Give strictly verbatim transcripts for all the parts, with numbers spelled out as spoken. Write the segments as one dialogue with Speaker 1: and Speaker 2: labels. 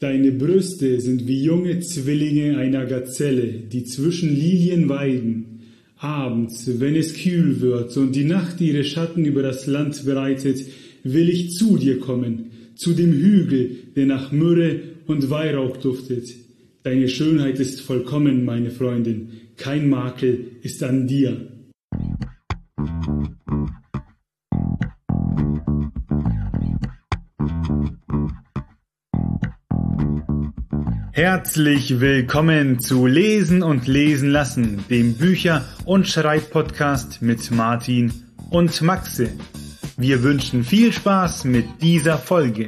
Speaker 1: Deine Brüste sind wie junge Zwillinge einer Gazelle, die zwischen Lilien weiden. Abends, wenn es kühl wird und die Nacht ihre Schatten über das Land breitet, will ich zu dir kommen, zu dem Hügel, der nach Myrrhe und Weihrauch duftet. Deine Schönheit ist vollkommen, meine Freundin, kein Makel ist an dir. Herzlich willkommen zu Lesen und Lesen lassen, dem Bücher- und Schreibpodcast mit Martin und Maxe. Wir wünschen viel Spaß mit dieser Folge.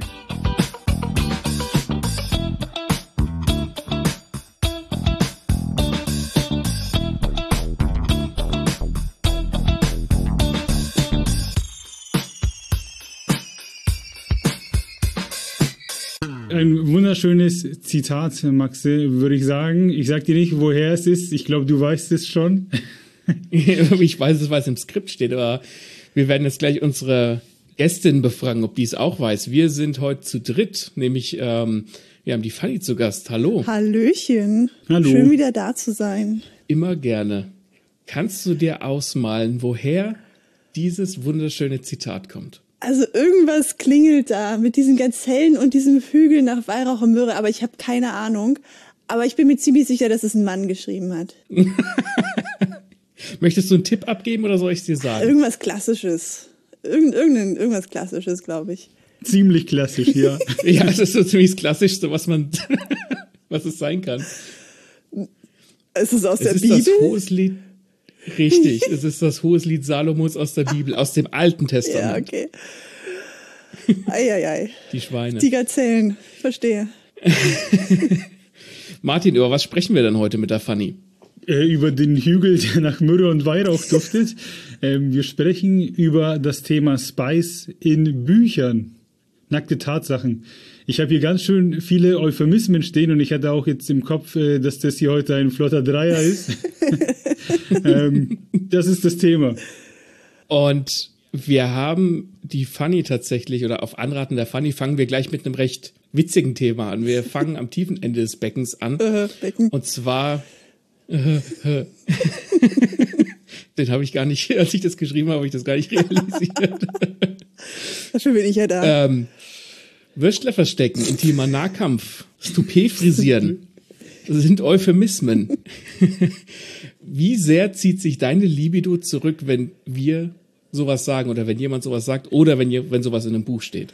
Speaker 1: Ein wunderschönes Zitat, Maxe, würde ich sagen. Ich sag dir nicht, woher es ist. Ich glaube, du weißt es schon.
Speaker 2: Ich weiß es, weil es im Skript steht, aber wir werden jetzt gleich unsere Gästin befragen, ob die es auch weiß. Wir sind heute zu dritt, nämlich ähm, wir haben die Fanny zu Gast. Hallo.
Speaker 3: Hallöchen.
Speaker 1: Hallo.
Speaker 3: Schön wieder da zu sein.
Speaker 2: Immer gerne. Kannst du dir ausmalen, woher dieses wunderschöne Zitat kommt?
Speaker 3: Also irgendwas klingelt da mit diesen Gazellen und diesem Hügel nach Weihrauch und Myrrhe, aber ich habe keine Ahnung. Aber ich bin mir ziemlich sicher, dass es ein Mann geschrieben hat.
Speaker 2: Möchtest du einen Tipp abgeben oder soll ich es dir sagen?
Speaker 3: Irgendwas Klassisches. Irgend, irgendein, irgendwas Klassisches, glaube ich.
Speaker 1: Ziemlich klassisch, ja.
Speaker 2: Ja, das ist so ziemlich das Klassischste, was man, was es sein kann.
Speaker 3: Ist es aus
Speaker 2: es
Speaker 3: der
Speaker 2: ist
Speaker 3: Bibel?
Speaker 2: Das Hoheslied. Richtig, es ist das Hoheslied Salomos aus der Bibel, aus dem Alten Testament.
Speaker 3: Ja, okay. Eieiei.
Speaker 2: Die Schweine.
Speaker 3: Die Gazellen, verstehe.
Speaker 2: Martin, über was sprechen wir denn heute mit der Fanny?
Speaker 1: Äh, über den Hügel, der nach Myrrhe und Weihrauch duftet. Ähm, wir sprechen über das Thema Spice in Büchern. Nackte Tatsachen. Ich habe hier ganz schön viele Euphemismen stehen und ich hatte auch jetzt im Kopf, äh, dass das hier heute ein flotter Dreier ist. ähm, das ist das Thema.
Speaker 2: Und wir haben die Fanny tatsächlich, oder auf Anraten der Fanny, fangen wir gleich mit einem recht witzigen Thema an. Wir fangen am tiefen Ende des Beckens an.
Speaker 3: Äh, Becken.
Speaker 2: Und zwar... Äh, äh. Den habe ich gar nicht, als ich das geschrieben habe, habe ich das gar nicht realisiert.
Speaker 3: Dafür bin ich ja da.
Speaker 2: Ähm, Würstler verstecken, intimer Nahkampf, Stupé frisieren, das sind Euphemismen. Wie sehr zieht sich deine Libido zurück, wenn wir sowas sagen oder wenn jemand sowas sagt oder wenn, wenn sowas in einem Buch steht?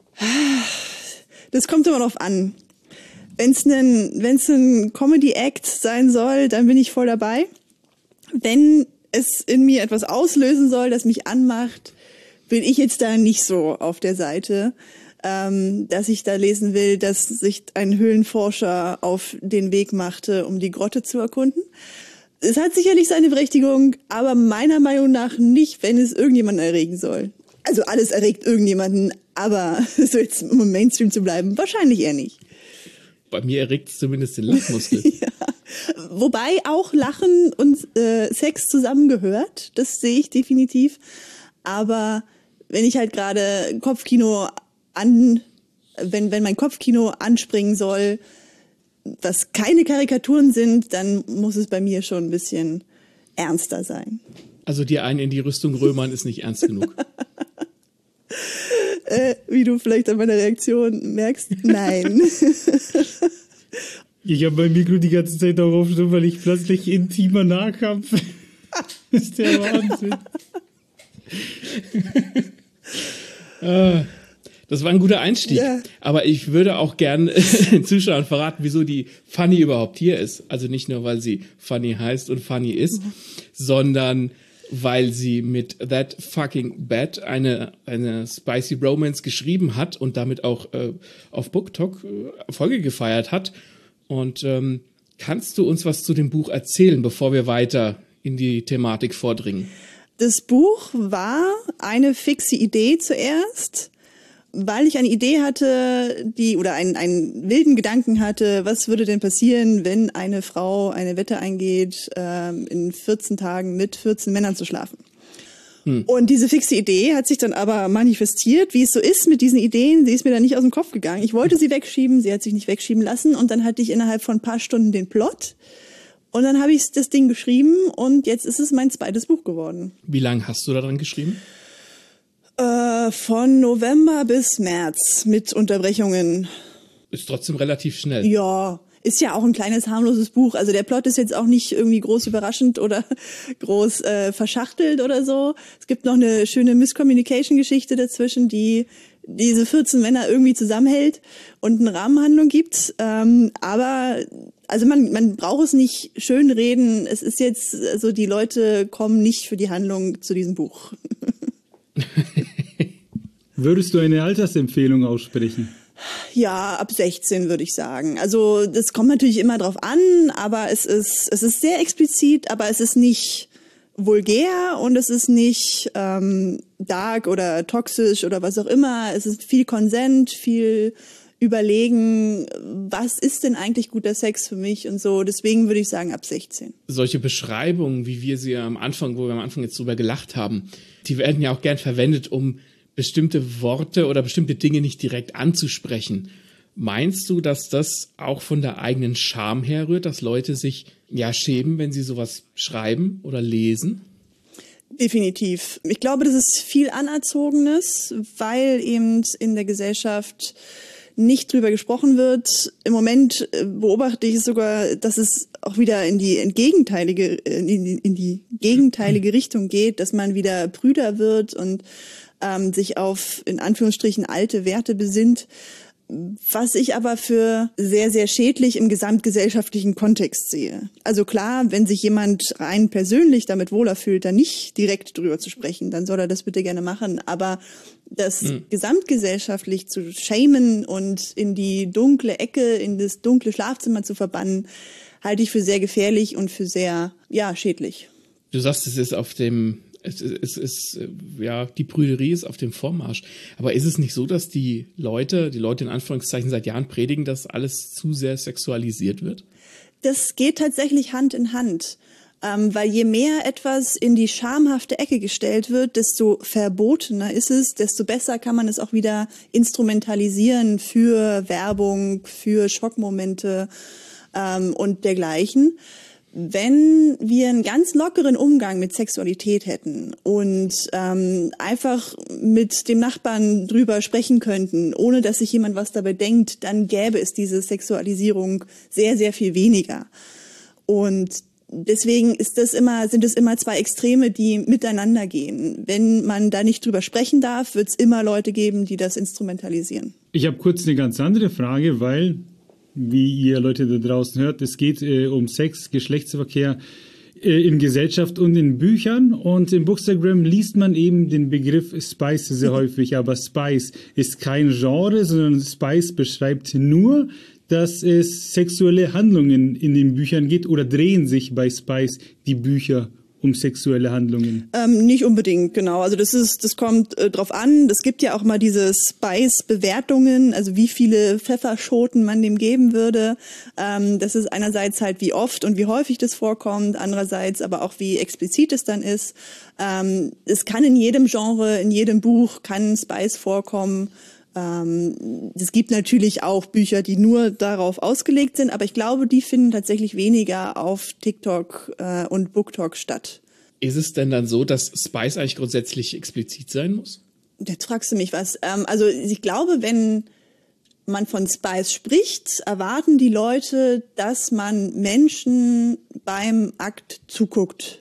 Speaker 3: Das kommt immer drauf an. Wenn es ein, wenn's ein Comedy-Act sein soll, dann bin ich voll dabei. Wenn es in mir etwas auslösen soll, das mich anmacht, bin ich jetzt da nicht so auf der Seite, ähm, dass ich da lesen will, dass sich ein Höhlenforscher auf den Weg machte, um die Grotte zu erkunden. Es hat sicherlich seine Berechtigung, aber meiner Meinung nach nicht, wenn es irgendjemanden erregen soll. Also alles erregt irgendjemanden, aber so jetzt im Mainstream zu bleiben, wahrscheinlich eher nicht.
Speaker 2: Bei mir erregt es zumindest den Lachmuskel.
Speaker 3: Ja. Wobei auch Lachen und äh, Sex zusammengehört, das sehe ich definitiv. Aber wenn ich halt gerade Kopfkino an, wenn, wenn mein Kopfkino anspringen soll, was keine Karikaturen sind, dann muss es bei mir schon ein bisschen ernster sein.
Speaker 2: Also dir einen in die Rüstung römern ist nicht ernst genug.
Speaker 3: Äh, wie du vielleicht an meiner Reaktion merkst, nein.
Speaker 1: Ich habe mein Mikro die ganze Zeit darauf stumm, weil ich plötzlich intimer Nahkampf. Das ist der Wahnsinn.
Speaker 2: Das war ein guter Einstieg.
Speaker 3: Ja.
Speaker 2: Aber ich würde auch gern den Zuschauern verraten, wieso die Fanny überhaupt hier ist. Also nicht nur, weil sie Fanny heißt und Fanny ist, mhm. sondern weil sie mit That Fucking Bad eine, eine Spicy Romance geschrieben hat und damit auch äh, auf BookTok äh, Erfolge gefeiert hat. Und ähm, kannst du uns was zu dem Buch erzählen, bevor wir weiter in die Thematik vordringen?
Speaker 3: Das Buch war eine fixe Idee zuerst, weil ich eine Idee hatte, die oder einen, einen wilden Gedanken hatte, was würde denn passieren, wenn eine Frau eine Wette eingeht, ähm, in vierzehn Tagen mit vierzehn Männern zu schlafen. Hm. Und diese fixe Idee hat sich dann aber manifestiert, wie es so ist mit diesen Ideen. Sie ist mir dann nicht aus dem Kopf gegangen. Ich wollte sie wegschieben, sie hat sich nicht wegschieben lassen. Und dann hatte ich innerhalb von ein paar Stunden den Plot. Und dann habe ich das Ding geschrieben und jetzt ist es mein zweites Buch geworden.
Speaker 2: Wie lange hast du daran geschrieben?
Speaker 3: Äh, von November bis März mit Unterbrechungen.
Speaker 2: Ist trotzdem relativ schnell.
Speaker 3: Ja, ist ja auch ein kleines, harmloses Buch. Also der Plot ist jetzt auch nicht irgendwie groß überraschend oder groß äh, verschachtelt oder so. Es gibt noch eine schöne Miscommunication-Geschichte dazwischen, die diese vierzehn Männer irgendwie zusammenhält und eine Rahmenhandlung gibt. Ähm, aber also man, man braucht es nicht schön reden. Es ist jetzt, also die Leute kommen nicht für die Handlung zu diesem Buch.
Speaker 1: Würdest du eine Altersempfehlung aussprechen?
Speaker 3: Ja, ab sechzehn würde ich sagen. Also das kommt natürlich immer drauf an, aber es ist es ist sehr explizit, aber es ist nicht vulgär und es ist nicht ähm, dark oder toxisch oder was auch immer. Es ist viel Konsent, viel Überlegen, was ist denn eigentlich guter Sex für mich und so. Deswegen würde ich sagen ab sechzehn.
Speaker 2: Solche Beschreibungen, wie wir sie am Anfang, wo wir am Anfang jetzt drüber gelacht haben, die werden ja auch gern verwendet, um bestimmte Worte oder bestimmte Dinge nicht direkt anzusprechen. Meinst du, dass das auch von der eigenen Scham herrührt, dass Leute sich ja schämen, wenn sie sowas schreiben oder lesen?
Speaker 3: Definitiv. Ich glaube, das ist viel Anerzogenes, weil eben in der Gesellschaft nicht drüber gesprochen wird. Im Moment beobachte ich sogar, dass es auch wieder in die gegenteilige, in die, in die gegenteilige Richtung geht, dass man wieder prüder wird und ähm, sich auf, in Anführungsstrichen, alte Werte besinnt. Was ich aber für sehr, sehr schädlich im gesamtgesellschaftlichen Kontext sehe. Also klar, wenn sich jemand rein persönlich damit wohler fühlt, dann nicht direkt drüber zu sprechen, dann soll er das bitte gerne machen. Aber das mhm. gesamtgesellschaftlich zu shamen und in die dunkle Ecke, in das dunkle Schlafzimmer zu verbannen, halte ich für sehr gefährlich und für sehr, ja, schädlich.
Speaker 2: Du sagst, es ist auf dem Es ist, es ist, ja, die Prüderie ist auf dem Vormarsch. Aber ist es nicht so, dass die Leute, die Leute in Anführungszeichen seit Jahren predigen, dass alles zu sehr sexualisiert wird?
Speaker 3: Das geht tatsächlich Hand in Hand. Ähm, weil je mehr etwas in die schamhafte Ecke gestellt wird, desto verbotener ist es, desto besser kann man es auch wieder instrumentalisieren für Werbung, für Schockmomente ähm, und dergleichen. Wenn wir einen ganz lockeren Umgang mit Sexualität hätten und ähm, einfach mit dem Nachbarn drüber sprechen könnten, ohne dass sich jemand was dabei denkt, dann gäbe es diese Sexualisierung sehr, sehr viel weniger. Und deswegen ist das immer, sind es immer zwei Extreme, die miteinander gehen. Wenn man da nicht drüber sprechen darf, wird es immer Leute geben, die das instrumentalisieren.
Speaker 1: Ich habe kurz eine ganz andere Frage, weil, wie ihr Leute da draußen hört, es geht äh, um Sex, Geschlechtsverkehr äh, in Gesellschaft und in Büchern. Und im Bookstagram liest man eben den Begriff Spice sehr häufig. Aber Spice ist kein Genre, sondern Spice beschreibt nur, dass es sexuelle Handlungen in den Büchern geht, oder drehen sich bei Spice die Bücher um sexuelle Handlungen?
Speaker 3: Ähm, nicht unbedingt, genau. Also das ist, das kommt äh, drauf an. Es gibt ja auch mal diese Spice-Bewertungen, also wie viele Pfefferschoten man dem geben würde. Ähm, das ist einerseits halt, wie oft und wie häufig das vorkommt, andererseits aber auch, wie explizit es dann ist. Ähm, es kann in jedem Genre, in jedem Buch kann Spice vorkommen. Ähm, es gibt natürlich auch Bücher, die nur darauf ausgelegt sind, aber ich glaube, die finden tatsächlich weniger auf TikTok äh, und BookTok statt.
Speaker 2: Ist es denn dann so, dass Spice eigentlich grundsätzlich explizit sein muss?
Speaker 3: Jetzt fragst du mich was. Ähm, also ich glaube, wenn man von Spice spricht, erwarten die Leute, dass man Menschen beim Akt zuguckt.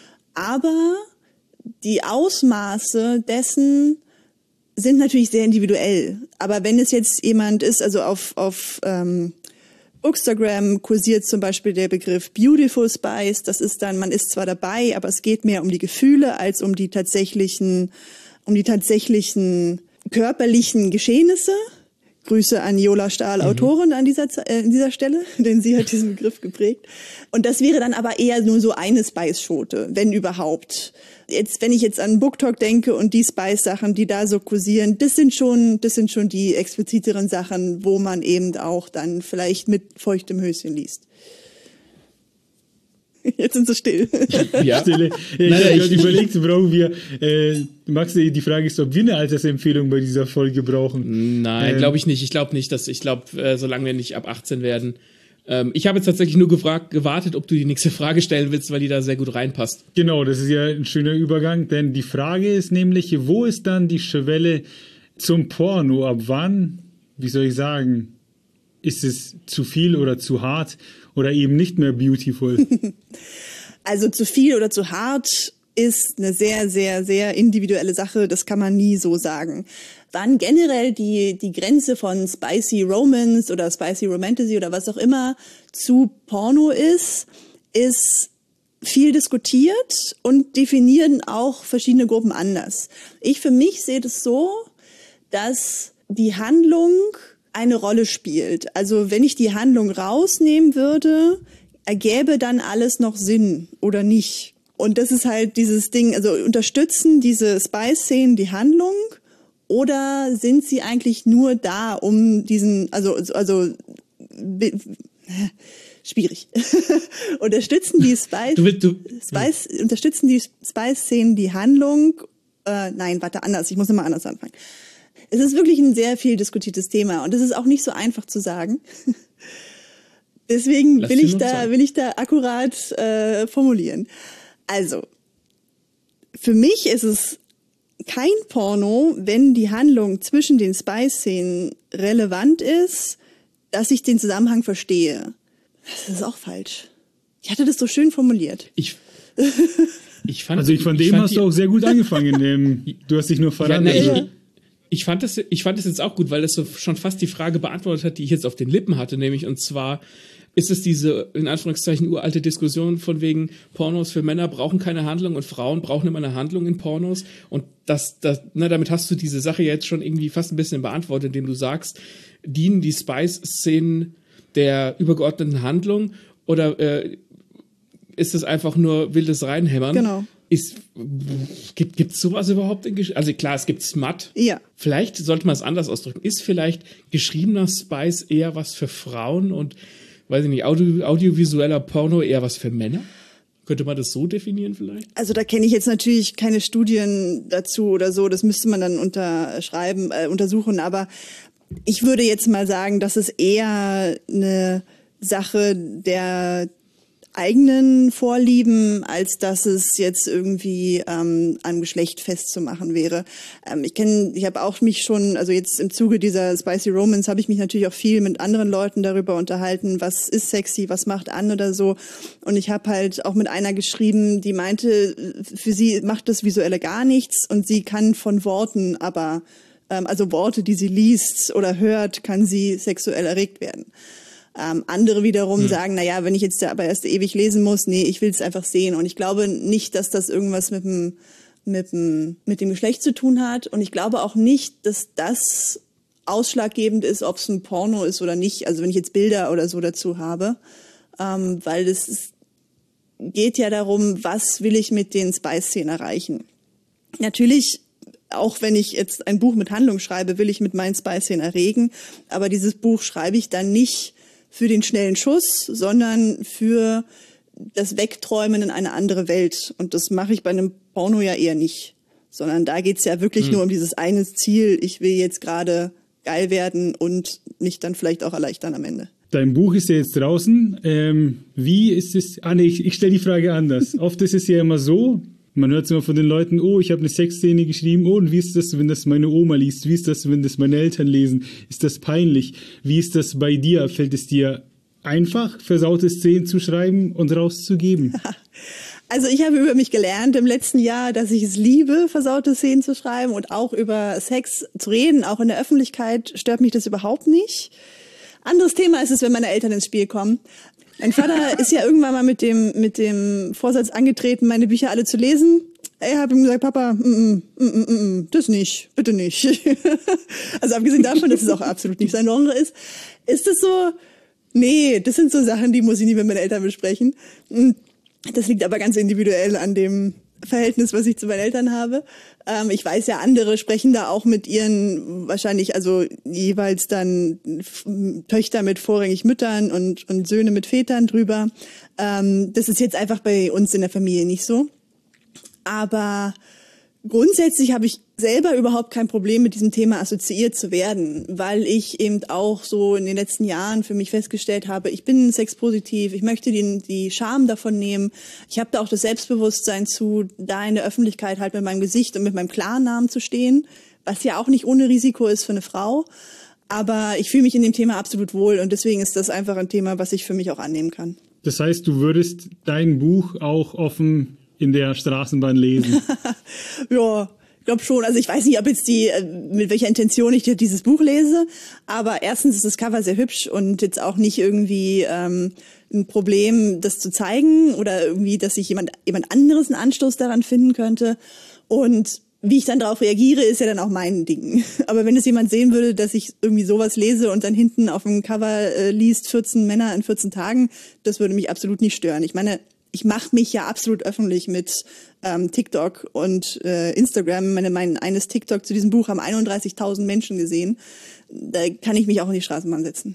Speaker 3: Aber die Ausmaße dessen sind natürlich sehr individuell. Aber wenn es jetzt jemand ist, also auf, auf ähm, Bookstagram kursiert zum Beispiel der Begriff Beautiful Spice, das ist dann, man ist zwar dabei, aber es geht mehr um die Gefühle als um die tatsächlichen, um die tatsächlichen körperlichen Geschehnisse. Grüße an Jola Stahl, mhm. Autorin an dieser, äh, an dieser Stelle, denn sie hat diesen Begriff geprägt. Und das wäre dann aber eher nur so eine Spice-Schote, wenn überhaupt. Jetzt, wenn ich jetzt an BookTok denke und die Spice-Sachen, die da so kursieren, das sind schon, das sind schon die expliziteren Sachen, wo man eben auch dann vielleicht mit feuchtem Höschen liest. Jetzt sind sie still.
Speaker 2: Ja.
Speaker 1: Stille. Ich
Speaker 2: Naja,
Speaker 1: habe
Speaker 2: ich-
Speaker 1: gerade überlegt, brauchen wir, äh, Max, die Frage ist, ob wir eine Altersempfehlung bei dieser Folge brauchen.
Speaker 2: Nein,
Speaker 1: Ähm,
Speaker 2: glaube ich nicht. Ich glaube nicht, dass ich glaube, äh, solange wir nicht ab achtzehn werden. Ähm, ich habe jetzt tatsächlich nur gefragt, gewartet, ob du die nächste Frage stellen willst, weil die da sehr gut reinpasst.
Speaker 1: Genau, das ist ja ein schöner Übergang, denn die Frage ist nämlich, wo ist dann die Schwelle zum Porno? Ab wann, wie soll ich sagen, ist es zu viel oder zu hart oder eben nicht mehr beautiful?
Speaker 3: Also zu viel oder zu hart ist eine sehr, sehr, sehr individuelle Sache. Das kann man nie so sagen. Wann generell die, die Grenze von Spicy Romance oder Spicy Romantasy oder was auch immer zu Porno ist, ist viel diskutiert und definieren auch verschiedene Gruppen anders. Ich für mich sehe das so, dass die Handlung eine Rolle spielt. Also wenn ich die Handlung rausnehmen würde, ergäbe dann alles noch Sinn oder nicht. Und das ist halt dieses Ding, also unterstützen diese Spice-Szenen die Handlung oder sind sie eigentlich nur da, um diesen, also, also, be, schwierig. unterstützen die Spice,
Speaker 2: Du willst, du,
Speaker 3: Spice, unterstützen die Spice-Szenen die Handlung, äh, nein, warte, anders, ich muss nochmal anders anfangen. Es ist wirklich ein sehr viel diskutiertes Thema und es ist auch nicht so einfach zu sagen. Deswegen
Speaker 2: Lass
Speaker 3: will
Speaker 2: dir
Speaker 3: ich
Speaker 2: noch
Speaker 3: da,
Speaker 2: sagen.
Speaker 3: will ich da akkurat äh, formulieren. Also, für mich ist es kein Porno, wenn die Handlung zwischen den Spice-Szenen relevant ist, dass ich den Zusammenhang verstehe. Das ist auch falsch. Ich hatte das so schön formuliert.
Speaker 2: ich, ich fand,
Speaker 1: Also ich von dem
Speaker 2: fand
Speaker 1: hast
Speaker 2: die-
Speaker 1: du auch sehr gut angefangen. ähm, du hast dich nur
Speaker 2: Ja,
Speaker 1: verraten.
Speaker 2: ne,
Speaker 3: Ja.
Speaker 2: ich, ich, fand das, ich fand das jetzt auch gut, weil das so schon fast die Frage beantwortet hat, die ich jetzt auf den Lippen hatte, nämlich und zwar ist es diese, in Anführungszeichen, uralte Diskussion von wegen Pornos für Männer brauchen keine Handlung und Frauen brauchen immer eine Handlung in Pornos und das, das, na, damit hast du diese Sache jetzt schon irgendwie fast ein bisschen beantwortet, indem du sagst, dienen die Spice-Szenen der übergeordneten Handlung oder äh, ist es einfach nur wildes Reinhämmern?
Speaker 3: Genau.
Speaker 2: Ist, gibt gibt's sowas überhaupt in Gesch Also klar, es gibt Smut.
Speaker 3: Ja.
Speaker 2: Vielleicht sollte man es anders ausdrücken. Ist vielleicht geschriebener Spice eher was für Frauen und, weiß ich nicht, Audio, audiovisueller Porno eher was für Männer? Könnte man das so definieren vielleicht?
Speaker 3: Also da kenne ich jetzt natürlich keine Studien dazu oder so, das müsste man dann unterschreiben, äh, untersuchen, aber ich würde jetzt mal sagen, dass es eher eine Sache der eigenen Vorlieben, als dass es jetzt irgendwie ähm, am Geschlecht festzumachen wäre. Ähm, ich kenne, ich habe auch mich schon, also jetzt im Zuge dieser Spicy Romance habe ich mich natürlich auch viel mit anderen Leuten darüber unterhalten, was ist sexy, was macht an oder so. Und ich habe halt auch mit einer geschrieben, die meinte, für sie macht das Visuelle gar nichts und sie kann von Worten aber, ähm, also Worte, die sie liest oder hört, kann sie sexuell erregt werden. Ähm, andere wiederum hm. sagen, na ja, wenn ich jetzt aber erst ewig lesen muss, nee, ich will es einfach sehen. Und ich glaube nicht, dass das irgendwas mit dem, mit dem, mit dem Geschlecht zu tun hat. Und ich glaube auch nicht, dass das ausschlaggebend ist, ob es ein Porno ist oder nicht. Also wenn ich jetzt Bilder oder so dazu habe, ähm, weil das ist, geht ja darum, was will ich mit den Spice-Szenen erreichen. Natürlich, auch wenn ich jetzt ein Buch mit Handlung schreibe, will ich mit meinen Spice-Szenen erregen. Aber dieses Buch schreibe ich dann nicht für den schnellen Schuss, sondern für das Wegträumen in eine andere Welt. Und das mache ich bei einem Porno ja eher nicht. Sondern da geht's ja wirklich hm. nur um dieses eine Ziel, ich will jetzt gerade geil werden und mich dann vielleicht auch erleichtern am Ende.
Speaker 1: Dein Buch ist ja jetzt draußen. Ähm, wie ist es? Ah nee, ich, ich stelle die Frage anders. Oft ist es ja immer so, man hört es immer von den Leuten, oh, ich habe eine Sexszene geschrieben, oh, und wie ist das, wenn das meine Oma liest? Wie ist das, wenn das meine Eltern lesen? Ist das peinlich? Wie ist das bei dir? Fällt es dir einfach, versaute Szenen zu schreiben und rauszugeben?
Speaker 3: Also ich habe über mich gelernt im letzten Jahr, dass ich es liebe, versaute Szenen zu schreiben und auch über Sex zu reden, auch in der Öffentlichkeit stört mich das überhaupt nicht. Anderes Thema ist es, wenn meine Eltern ins Spiel kommen. Mein Vater ist ja irgendwann mal mit dem mit dem Vorsatz angetreten, meine Bücher alle zu lesen. Ich habe ihm gesagt, Papa, mm, mm, mm, mm, das nicht, bitte nicht. Also abgesehen davon, dass es auch absolut nicht sein Genre ist, ist es so, nee, das sind so Sachen, die muss ich nie mit meinen Eltern besprechen. Das liegt aber ganz individuell an dem Verhältnis, was ich zu meinen Eltern habe. Ähm, ich weiß ja, andere sprechen da auch mit ihren, wahrscheinlich also jeweils dann F- Töchter mit vorrangig Müttern und, und Söhne mit Vätern drüber. Ähm, das ist jetzt einfach bei uns in der Familie nicht so. Aber grundsätzlich habe ich selber überhaupt kein Problem mit diesem Thema assoziiert zu werden, weil ich eben auch so in den letzten Jahren für mich festgestellt habe, ich bin sexpositiv, ich möchte die, die Scham davon nehmen. Ich habe da auch das Selbstbewusstsein zu, da in der Öffentlichkeit halt mit meinem Gesicht und mit meinem Klarnamen zu stehen, was ja auch nicht ohne Risiko ist für eine Frau. Aber ich fühle mich in dem Thema absolut wohl und deswegen ist das einfach ein Thema, was ich für mich auch annehmen kann.
Speaker 1: Das heißt, du würdest dein Buch auch offen in der Straßenbahn lesen?
Speaker 3: Ja, ich glaube schon. Also ich weiß nicht, ob jetzt die, mit welcher Intention ich dieses Buch lese, aber erstens ist das Cover sehr hübsch und jetzt auch nicht irgendwie ähm, ein Problem, das zu zeigen oder irgendwie, dass sich jemand, jemand anderes einen Anstoß daran finden könnte. Und wie ich dann darauf reagiere, ist ja dann auch mein Ding. Aber wenn es jemand sehen würde, dass ich irgendwie sowas lese und dann hinten auf dem Cover äh, liest, vierzehn Männer in vierzehn Tagen, das würde mich absolut nicht stören. Ich meine, ich mache mich ja absolut öffentlich mit ähm, TikTok und äh, Instagram. Meine, mein eines TikTok zu diesem Buch haben einunddreißigtausend Menschen gesehen. Da kann ich mich auch in die Straßenbahn setzen.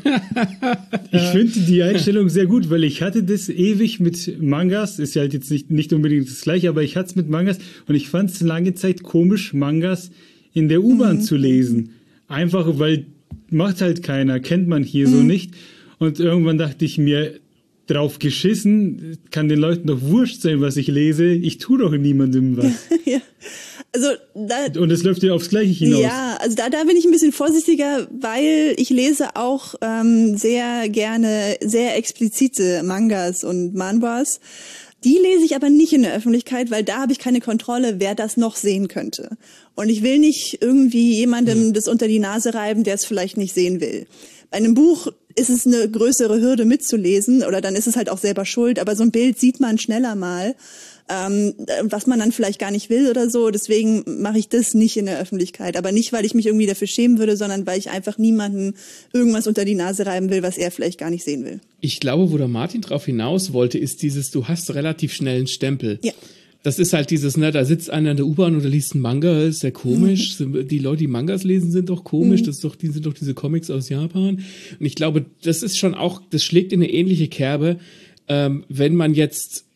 Speaker 1: Ich finde die Einstellung sehr gut, weil ich hatte das ewig mit Mangas. Ist ja halt jetzt nicht, nicht unbedingt das Gleiche, aber ich hatte es mit Mangas und ich fand es lange Zeit komisch, Mangas in der U-Bahn mhm. zu lesen. Einfach, weil macht halt keiner, kennt man hier mhm. so nicht. Und irgendwann dachte ich mir, drauf geschissen, kann den Leuten doch wurscht sein, was ich lese. Ich tue doch niemandem was.
Speaker 3: Ja. Also da,
Speaker 1: und es läuft ja aufs Gleiche hinaus.
Speaker 3: Ja, also da, da bin ich ein bisschen vorsichtiger, weil ich lese auch ähm, sehr gerne sehr explizite Mangas und Manhwas. Die lese ich aber nicht in der Öffentlichkeit, weil da habe ich keine Kontrolle, wer das noch sehen könnte. Und ich will nicht irgendwie jemandem das unter die Nase reiben, der es vielleicht nicht sehen will. Bei einem Buch ist es eine größere Hürde mitzulesen oder dann ist es halt auch selber schuld, aber so ein Bild sieht man schneller mal, ähm, was man dann vielleicht gar nicht will oder so. Deswegen mache ich das nicht in der Öffentlichkeit, aber nicht, weil ich mich irgendwie dafür schämen würde, sondern weil ich einfach niemanden irgendwas unter die Nase reiben will, was er vielleicht gar nicht sehen will.
Speaker 2: Ich glaube, wo der Martin drauf hinaus wollte, ist dieses, du hast relativ schnell einen Stempel.
Speaker 3: Ja.
Speaker 2: Das ist halt dieses, ne, da sitzt einer in der U-Bahn oder liest einen Manga, ist sehr komisch. Mhm. Die Leute, die Mangas lesen, sind doch komisch. Mhm. Das ist doch, die sind doch diese Comics aus Japan. Und ich glaube, das ist schon auch, das schlägt in eine ähnliche Kerbe, ähm, wenn man jetzt,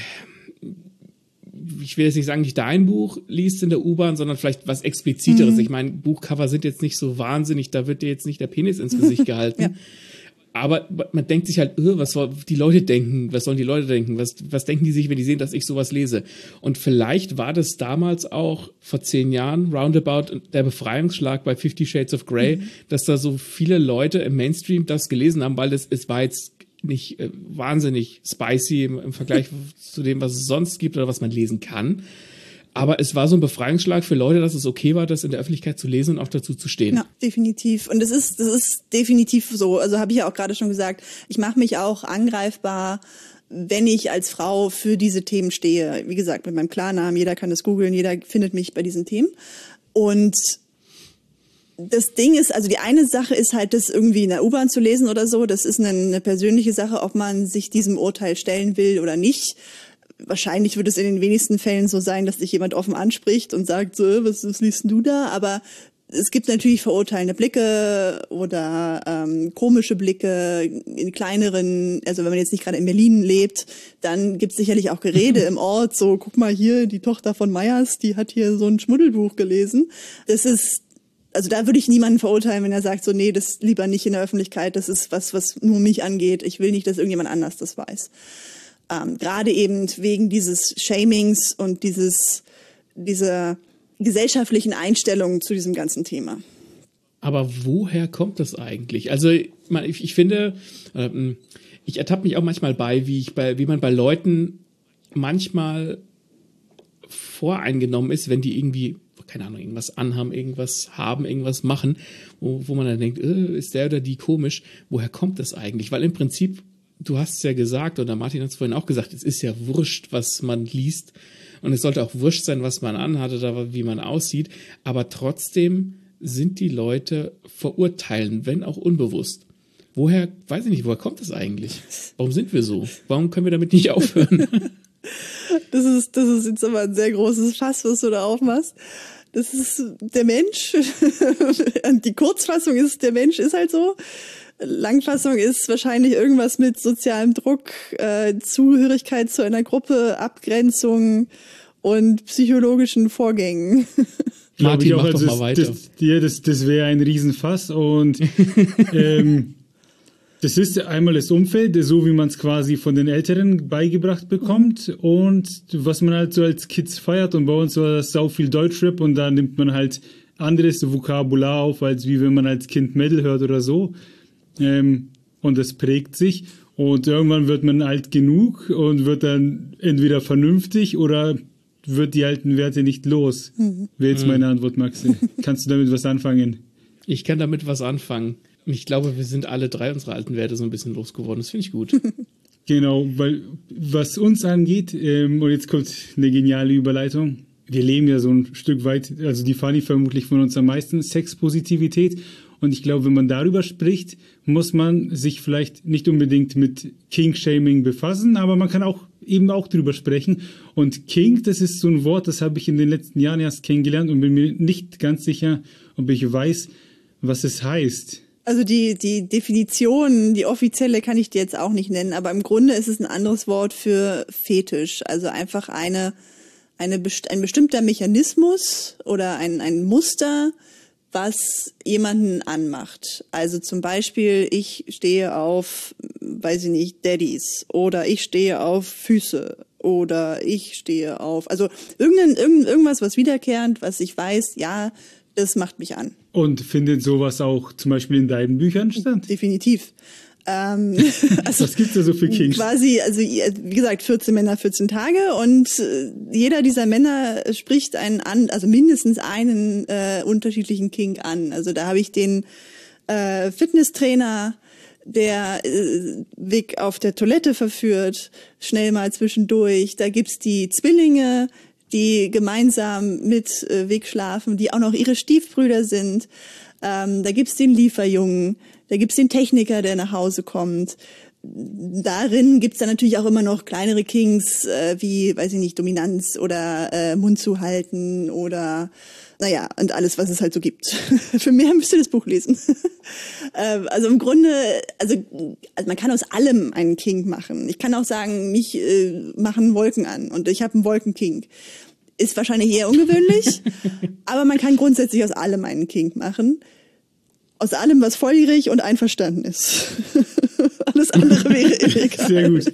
Speaker 2: ich will jetzt nicht sagen, nicht dein Buch liest in der U-Bahn, sondern vielleicht was Expliziteres. Mhm. Ich meine, Buchcover sind jetzt nicht so wahnsinnig, da wird dir jetzt nicht der Penis ins Gesicht gehalten. Ja. Aber man denkt sich halt, öh, was soll die Leute denken, was sollen die Leute denken, was, was denken die sich, wenn die sehen, dass ich sowas lese? Und vielleicht war das damals auch vor zehn Jahren, roundabout, der Befreiungsschlag bei Fifty Shades of Grey, mhm. dass da so viele Leute im Mainstream das gelesen haben, weil das, es war jetzt nicht äh, wahnsinnig spicy im, im Vergleich zu dem, was es sonst gibt oder was man lesen kann. Aber es war so ein Befreiungsschlag für Leute, dass es okay war, das in der Öffentlichkeit zu lesen und auch dazu zu stehen.
Speaker 3: Ja, definitiv. Und das ist, das ist definitiv so. Also habe ich ja auch gerade schon gesagt, ich mache mich auch angreifbar, wenn ich als Frau für diese Themen stehe. Wie gesagt, mit meinem Klarnamen, jeder kann das googeln, jeder findet mich bei diesen Themen. Und das Ding ist, also die eine Sache ist halt, das irgendwie in der U-Bahn zu lesen oder so. Das ist eine, eine persönliche Sache, ob man sich diesem Urteil stellen will oder nicht. Wahrscheinlich wird es in den wenigsten Fällen so sein, dass dich jemand offen anspricht und sagt, so, was, was liest du da? Aber es gibt natürlich verurteilende Blicke oder ähm, komische Blicke in kleineren, also wenn man jetzt nicht gerade in Berlin lebt, dann gibt es sicherlich auch Gerede im Ort, so, guck mal hier, die Tochter von Meyers, die hat hier so ein Schmuddelbuch gelesen. Das ist, also da würde ich niemanden verurteilen, wenn er sagt, so, nee, das lieber nicht in der Öffentlichkeit, das ist was, was nur mich angeht, ich will nicht, dass irgendjemand anders das weiß. Ähm, gerade eben wegen dieses Shamings und dieses, dieser gesellschaftlichen Einstellungen zu diesem ganzen Thema.
Speaker 2: Aber woher kommt das eigentlich? Also ich, ich finde, ähm, ich ertappe mich auch manchmal bei, wie ich bei, wie man bei Leuten manchmal voreingenommen ist, wenn die irgendwie, keine Ahnung, irgendwas anhaben, irgendwas haben, irgendwas machen, wo, wo man dann denkt, äh, ist der oder die komisch? Woher kommt das eigentlich? Weil im Prinzip, du hast es ja gesagt, oder Martin hat es vorhin auch gesagt, es ist ja wurscht, was man liest. Und es sollte auch wurscht sein, was man anhat oder wie man aussieht. Aber trotzdem sind die Leute verurteilen, wenn auch unbewusst. Woher, weiß ich nicht, woher kommt das eigentlich? Warum sind wir so? Warum können wir damit nicht aufhören?
Speaker 3: Das ist, das ist jetzt aber ein sehr großes Fass, was du da aufmachst. Das ist der Mensch. Die Kurzfassung ist, der Mensch ist halt so. Langfassung ist wahrscheinlich irgendwas mit sozialem Druck, äh, Zugehörigkeit zu einer Gruppe, Abgrenzung und psychologischen Vorgängen.
Speaker 2: Martin,
Speaker 1: auch,
Speaker 2: mach
Speaker 1: also
Speaker 2: doch mal
Speaker 1: das,
Speaker 2: weiter.
Speaker 1: Das, ja, das, das wäre ein Riesenfass und ähm, das ist einmal das Umfeld, so wie man es quasi von den Älteren beigebracht bekommt und was man halt so als Kids feiert. Und bei uns war das sau viel Deutschrap und da nimmt man halt anderes Vokabular auf, als wie wenn man als Kind Metal hört oder so. Ähm, und das prägt sich und irgendwann wird man alt genug und wird dann entweder vernünftig oder wird die alten Werte nicht los. Mhm. Wäre jetzt meine Antwort, Maxi. Kannst du damit was anfangen?
Speaker 2: Ich kann damit was anfangen. Ich glaube, wir sind alle drei unsere alten Werte so ein bisschen losgeworden. Das finde ich gut.
Speaker 1: Genau, weil was uns angeht, ähm, und jetzt kommt eine geniale Überleitung, wir leben ja so ein Stück weit, also die Fanny vermutlich von uns am meisten, Sexpositivität. Und ich glaube, wenn man darüber spricht, muss man sich vielleicht nicht unbedingt mit Kink-Shaming befassen, aber man kann auch eben auch drüber sprechen. Und Kink, das ist so ein Wort, das habe ich in den letzten Jahren erst kennengelernt und bin mir nicht ganz sicher, ob ich weiß, was es heißt.
Speaker 3: Also die, die Definition, die offizielle kann ich dir jetzt auch nicht nennen, aber im Grunde ist es ein anderes Wort für Fetisch. Also einfach eine, eine, ein bestimmter Mechanismus oder ein, ein Muster, was jemanden anmacht. Also zum Beispiel, ich stehe auf, weiß ich nicht, Daddies oder ich stehe auf Füße oder ich stehe auf, also irgendein, irgend, irgendwas, was wiederkehrend, was ich weiß, ja, das macht mich an.
Speaker 1: Und findet sowas auch zum Beispiel in deinen Büchern statt?
Speaker 3: Definitiv. Ähm, also
Speaker 1: was gibt's da so für Kinks?
Speaker 3: Quasi, also wie gesagt, vierzehn Männer, vierzehn Tage und äh, jeder dieser Männer spricht einen an, also mindestens einen äh, unterschiedlichen Kink an. Also da habe ich den äh, Fitnesstrainer, der äh, Vic auf der Toilette verführt, schnell mal zwischendurch. Da gibt's die Zwillinge, die gemeinsam mit äh, Vic schlafen, die auch noch ihre Stiefbrüder sind. Ähm, da gibt's den Lieferjungen. Da gibt's den Techniker, der nach Hause kommt. Darin gibt's dann natürlich auch immer noch kleinere Kinks, äh, wie, weiß ich nicht, Dominanz oder äh, Mund zu halten oder, naja, und alles, was es halt so gibt. Für mehr müsst ihr das Buch lesen. äh, also im Grunde, also, also man kann aus allem einen Kink machen. Ich kann auch sagen, mich äh, machen Wolken an und ich habe einen Wolkenkink. Ist wahrscheinlich eher ungewöhnlich, aber man kann grundsätzlich aus allem einen Kink machen. Aus allem, was volljährig und einverstanden ist. Alles andere wäre illegal.
Speaker 1: Sehr gut.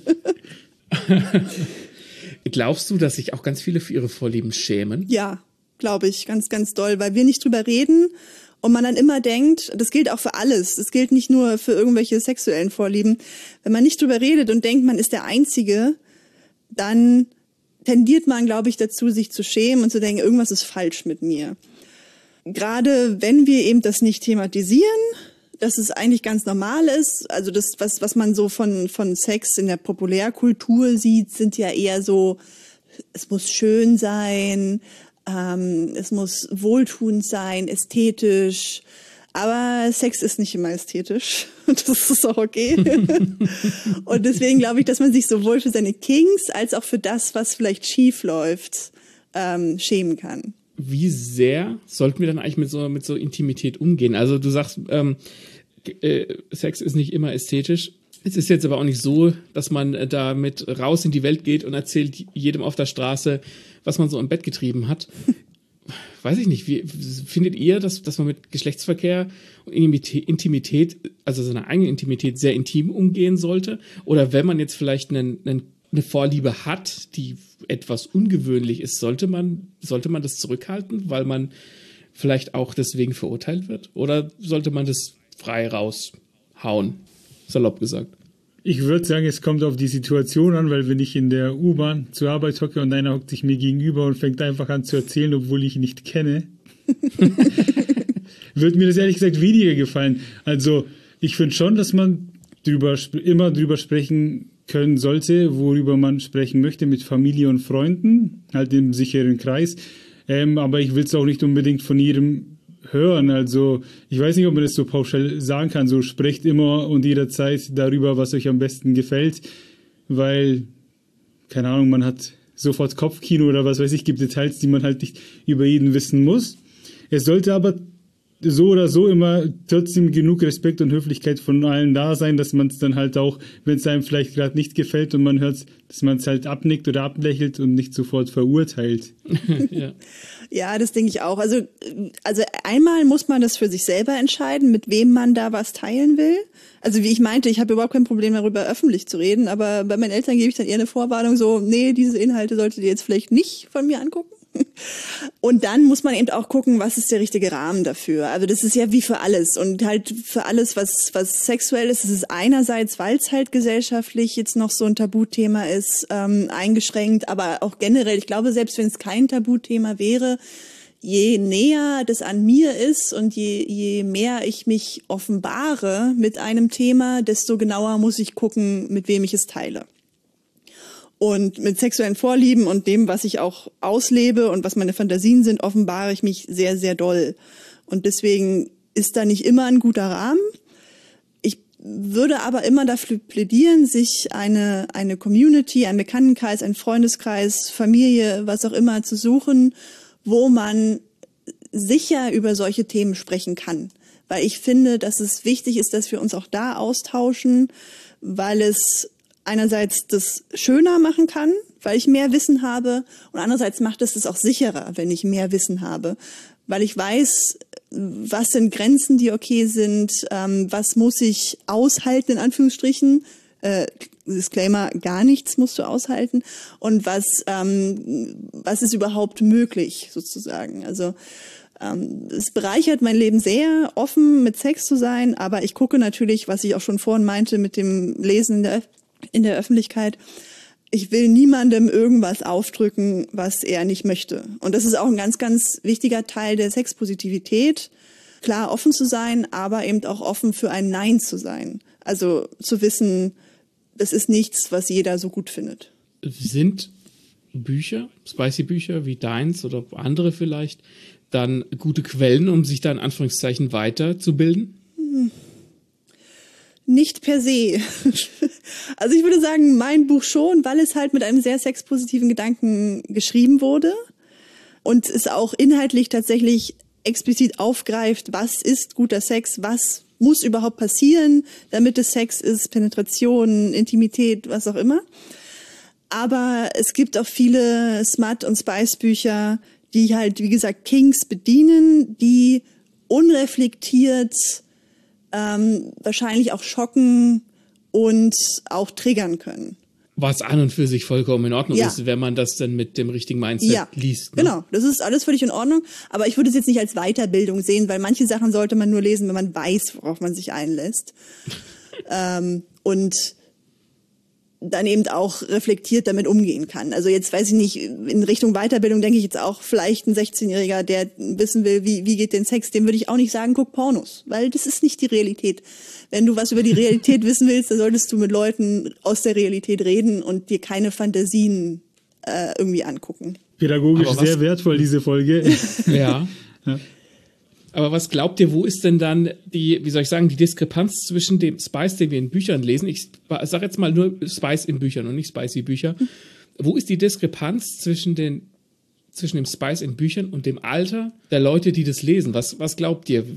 Speaker 2: Glaubst du, dass sich auch ganz viele für ihre Vorlieben schämen?
Speaker 3: Ja, glaube ich, ganz, ganz doll, weil wir nicht drüber reden und man dann immer denkt, das gilt auch für alles, das gilt nicht nur für irgendwelche sexuellen Vorlieben. Wenn man nicht drüber redet und denkt, man ist der Einzige, dann tendiert man, glaube ich, dazu, sich zu schämen und zu denken, irgendwas ist falsch mit mir. Gerade wenn wir eben das nicht thematisieren, dass es eigentlich ganz normal ist, also das, was, was man so von, von Sex in der Populärkultur sieht, sind ja eher so, es muss schön sein, ähm, es muss wohltuend sein, ästhetisch, aber Sex ist nicht immer ästhetisch und das ist auch okay. Und deswegen glaube ich, dass man sich sowohl für seine Kinks als auch für das, was vielleicht schief läuft, ähm, schämen kann.
Speaker 2: Wie sehr sollten wir dann eigentlich mit so, mit so Intimität umgehen? Also du sagst, ähm, äh, Sex ist nicht immer ästhetisch. Es ist jetzt aber auch nicht so, dass man äh, damit raus in die Welt geht und erzählt jedem auf der Straße, was man so im Bett getrieben hat. Weiß ich nicht, wie findet ihr, dass, dass man mit Geschlechtsverkehr und Intimität, also seiner eigenen Intimität, sehr intim umgehen sollte? Oder wenn man jetzt vielleicht einen, einen eine Vorliebe hat, die etwas ungewöhnlich ist, sollte man, sollte man das zurückhalten, weil man vielleicht auch deswegen verurteilt wird? Oder sollte man das frei raushauen, salopp gesagt?
Speaker 1: Ich würde sagen, es kommt auf die Situation an, weil wenn ich in der U-Bahn zur Arbeit hocke und einer hockt sich mir gegenüber und fängt einfach an zu erzählen, obwohl ich ihn nicht kenne, wird mir das ehrlich gesagt weniger gefallen. Also ich finde schon, dass man drüber, immer drüber sprechen können sollte, worüber man sprechen möchte mit Familie und Freunden, halt im sicheren Kreis. Ähm, aber ich will es auch nicht unbedingt von jedem hören. Also ich weiß nicht, ob man das so pauschal sagen kann. So sprecht immer und jederzeit darüber, was euch am besten gefällt, weil, keine Ahnung, man hat sofort Kopfkino oder was weiß ich, gibt Details, die man halt nicht über jeden wissen muss. Es sollte aber so oder so immer trotzdem genug Respekt und Höflichkeit von allen da sein, dass man es dann halt auch, wenn es einem vielleicht gerade nicht gefällt und man hört, dass man es halt abnickt oder ablächelt und nicht sofort verurteilt.
Speaker 3: Ja. Ja, das denke ich auch. Also, also einmal muss man das für sich selber entscheiden, mit wem man da was teilen will. Also wie ich meinte, ich habe überhaupt kein Problem darüber, öffentlich zu reden, aber bei meinen Eltern gebe ich dann eher eine Vorwarnung, so, nee, diese Inhalte solltet ihr jetzt vielleicht nicht von mir angucken. Und dann muss man eben auch gucken, was ist der richtige Rahmen dafür. Also das ist ja wie für alles und halt für alles, was was sexuell ist, ist es einerseits, weil es halt gesellschaftlich jetzt noch so ein Tabuthema ist, ähm, eingeschränkt, aber auch generell, ich glaube, selbst wenn es kein Tabuthema wäre, je näher das an mir ist und je, je mehr ich mich offenbare mit einem Thema, desto genauer muss ich gucken, mit wem ich es teile. Und mit sexuellen Vorlieben und dem, was ich auch auslebe und was meine Fantasien sind, offenbare ich mich sehr, sehr doll. Und deswegen ist da nicht immer ein guter Rahmen. Ich würde aber immer dafür plädieren, sich eine, eine Community, einen Bekanntenkreis, einen Freundeskreis, Familie, was auch immer zu suchen, wo man sicher über solche Themen sprechen kann. Weil ich finde, dass es wichtig ist, dass wir uns auch da austauschen, weil es einerseits das schöner machen kann, weil ich mehr Wissen habe, und andererseits macht es es auch sicherer, wenn ich mehr Wissen habe, weil ich weiß, was sind Grenzen, die okay sind, ähm, was muss ich aushalten, in Anführungsstrichen, äh, Disclaimer, gar nichts musst du aushalten, und was, ähm, was ist überhaupt möglich, sozusagen. Also ähm, es bereichert mein Leben sehr, offen mit Sex zu sein, aber ich gucke natürlich, was ich auch schon vorhin meinte, mit dem Lesen in der in der Öffentlichkeit. Ich will niemandem irgendwas aufdrücken, was er nicht möchte. Und das ist auch ein ganz, ganz wichtiger Teil der Sexpositivität. Klar, offen zu sein, aber eben auch offen für ein Nein zu sein. Also zu wissen, das ist nichts, was jeder so gut findet.
Speaker 2: Sind Bücher, Spicy-Bücher wie deins oder andere vielleicht, dann gute Quellen, um sich da in Anführungszeichen weiterzubilden?
Speaker 3: Hm. Nicht per se. Also ich würde sagen, mein Buch schon, weil es halt mit einem sehr sexpositiven Gedanken geschrieben wurde und es auch inhaltlich tatsächlich explizit aufgreift, was ist guter Sex, was muss überhaupt passieren, damit es Sex ist, Penetration, Intimität, was auch immer. Aber es gibt auch viele Smut- und Spice-Bücher, die halt, wie gesagt, Kinks bedienen, die unreflektiert Ähm, wahrscheinlich auch schocken und auch triggern können.
Speaker 2: Was an und für sich vollkommen in Ordnung
Speaker 3: ja.
Speaker 2: ist, wenn man das dann mit dem richtigen Mindset
Speaker 3: ja.
Speaker 2: liest. Ne?
Speaker 3: Genau, das ist alles völlig in Ordnung, aber ich würde es jetzt nicht als Weiterbildung sehen, weil manche Sachen sollte man nur lesen, wenn man weiß, worauf man sich einlässt. ähm, und dann eben auch reflektiert damit umgehen kann. Also jetzt weiß ich nicht, in Richtung Weiterbildung denke ich jetzt auch, vielleicht ein sechzehnjähriger, der wissen will, wie, wie geht denn Sex, dem würde ich auch nicht sagen, guck Pornos, weil das ist nicht die Realität. Wenn du was über die Realität wissen willst, dann solltest du mit Leuten aus der Realität reden und dir keine Fantasien äh, irgendwie angucken.
Speaker 1: Pädagogisch sehr wertvoll, diese Folge.
Speaker 2: Ja. ja. Aber was glaubt ihr, wo ist denn dann die, wie soll ich sagen, die Diskrepanz zwischen dem Spice, den wir in Büchern lesen? Ich sage jetzt mal nur Spice in Büchern und nicht Spicy-Bücher. Wo ist die Diskrepanz zwischen, den, zwischen dem Spice in Büchern und dem Alter der Leute, die das lesen? Was, was glaubt ihr?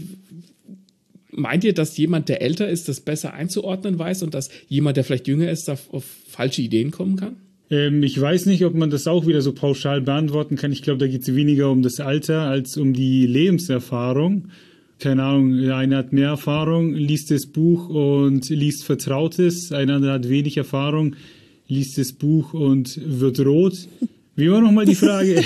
Speaker 2: Meint ihr, dass jemand, der älter ist, das besser einzuordnen weiß und dass jemand, der vielleicht jünger ist, auf, auf falsche Ideen kommen kann?
Speaker 1: Ähm, ich weiß nicht, ob man das auch wieder so pauschal beantworten kann. Ich glaube, da geht es weniger um das Alter als um die Lebenserfahrung. Keine Ahnung, einer hat mehr Erfahrung, liest das Buch und liest Vertrautes. Ein anderer hat wenig Erfahrung, liest das Buch und wird rot. Wie war nochmal die Frage?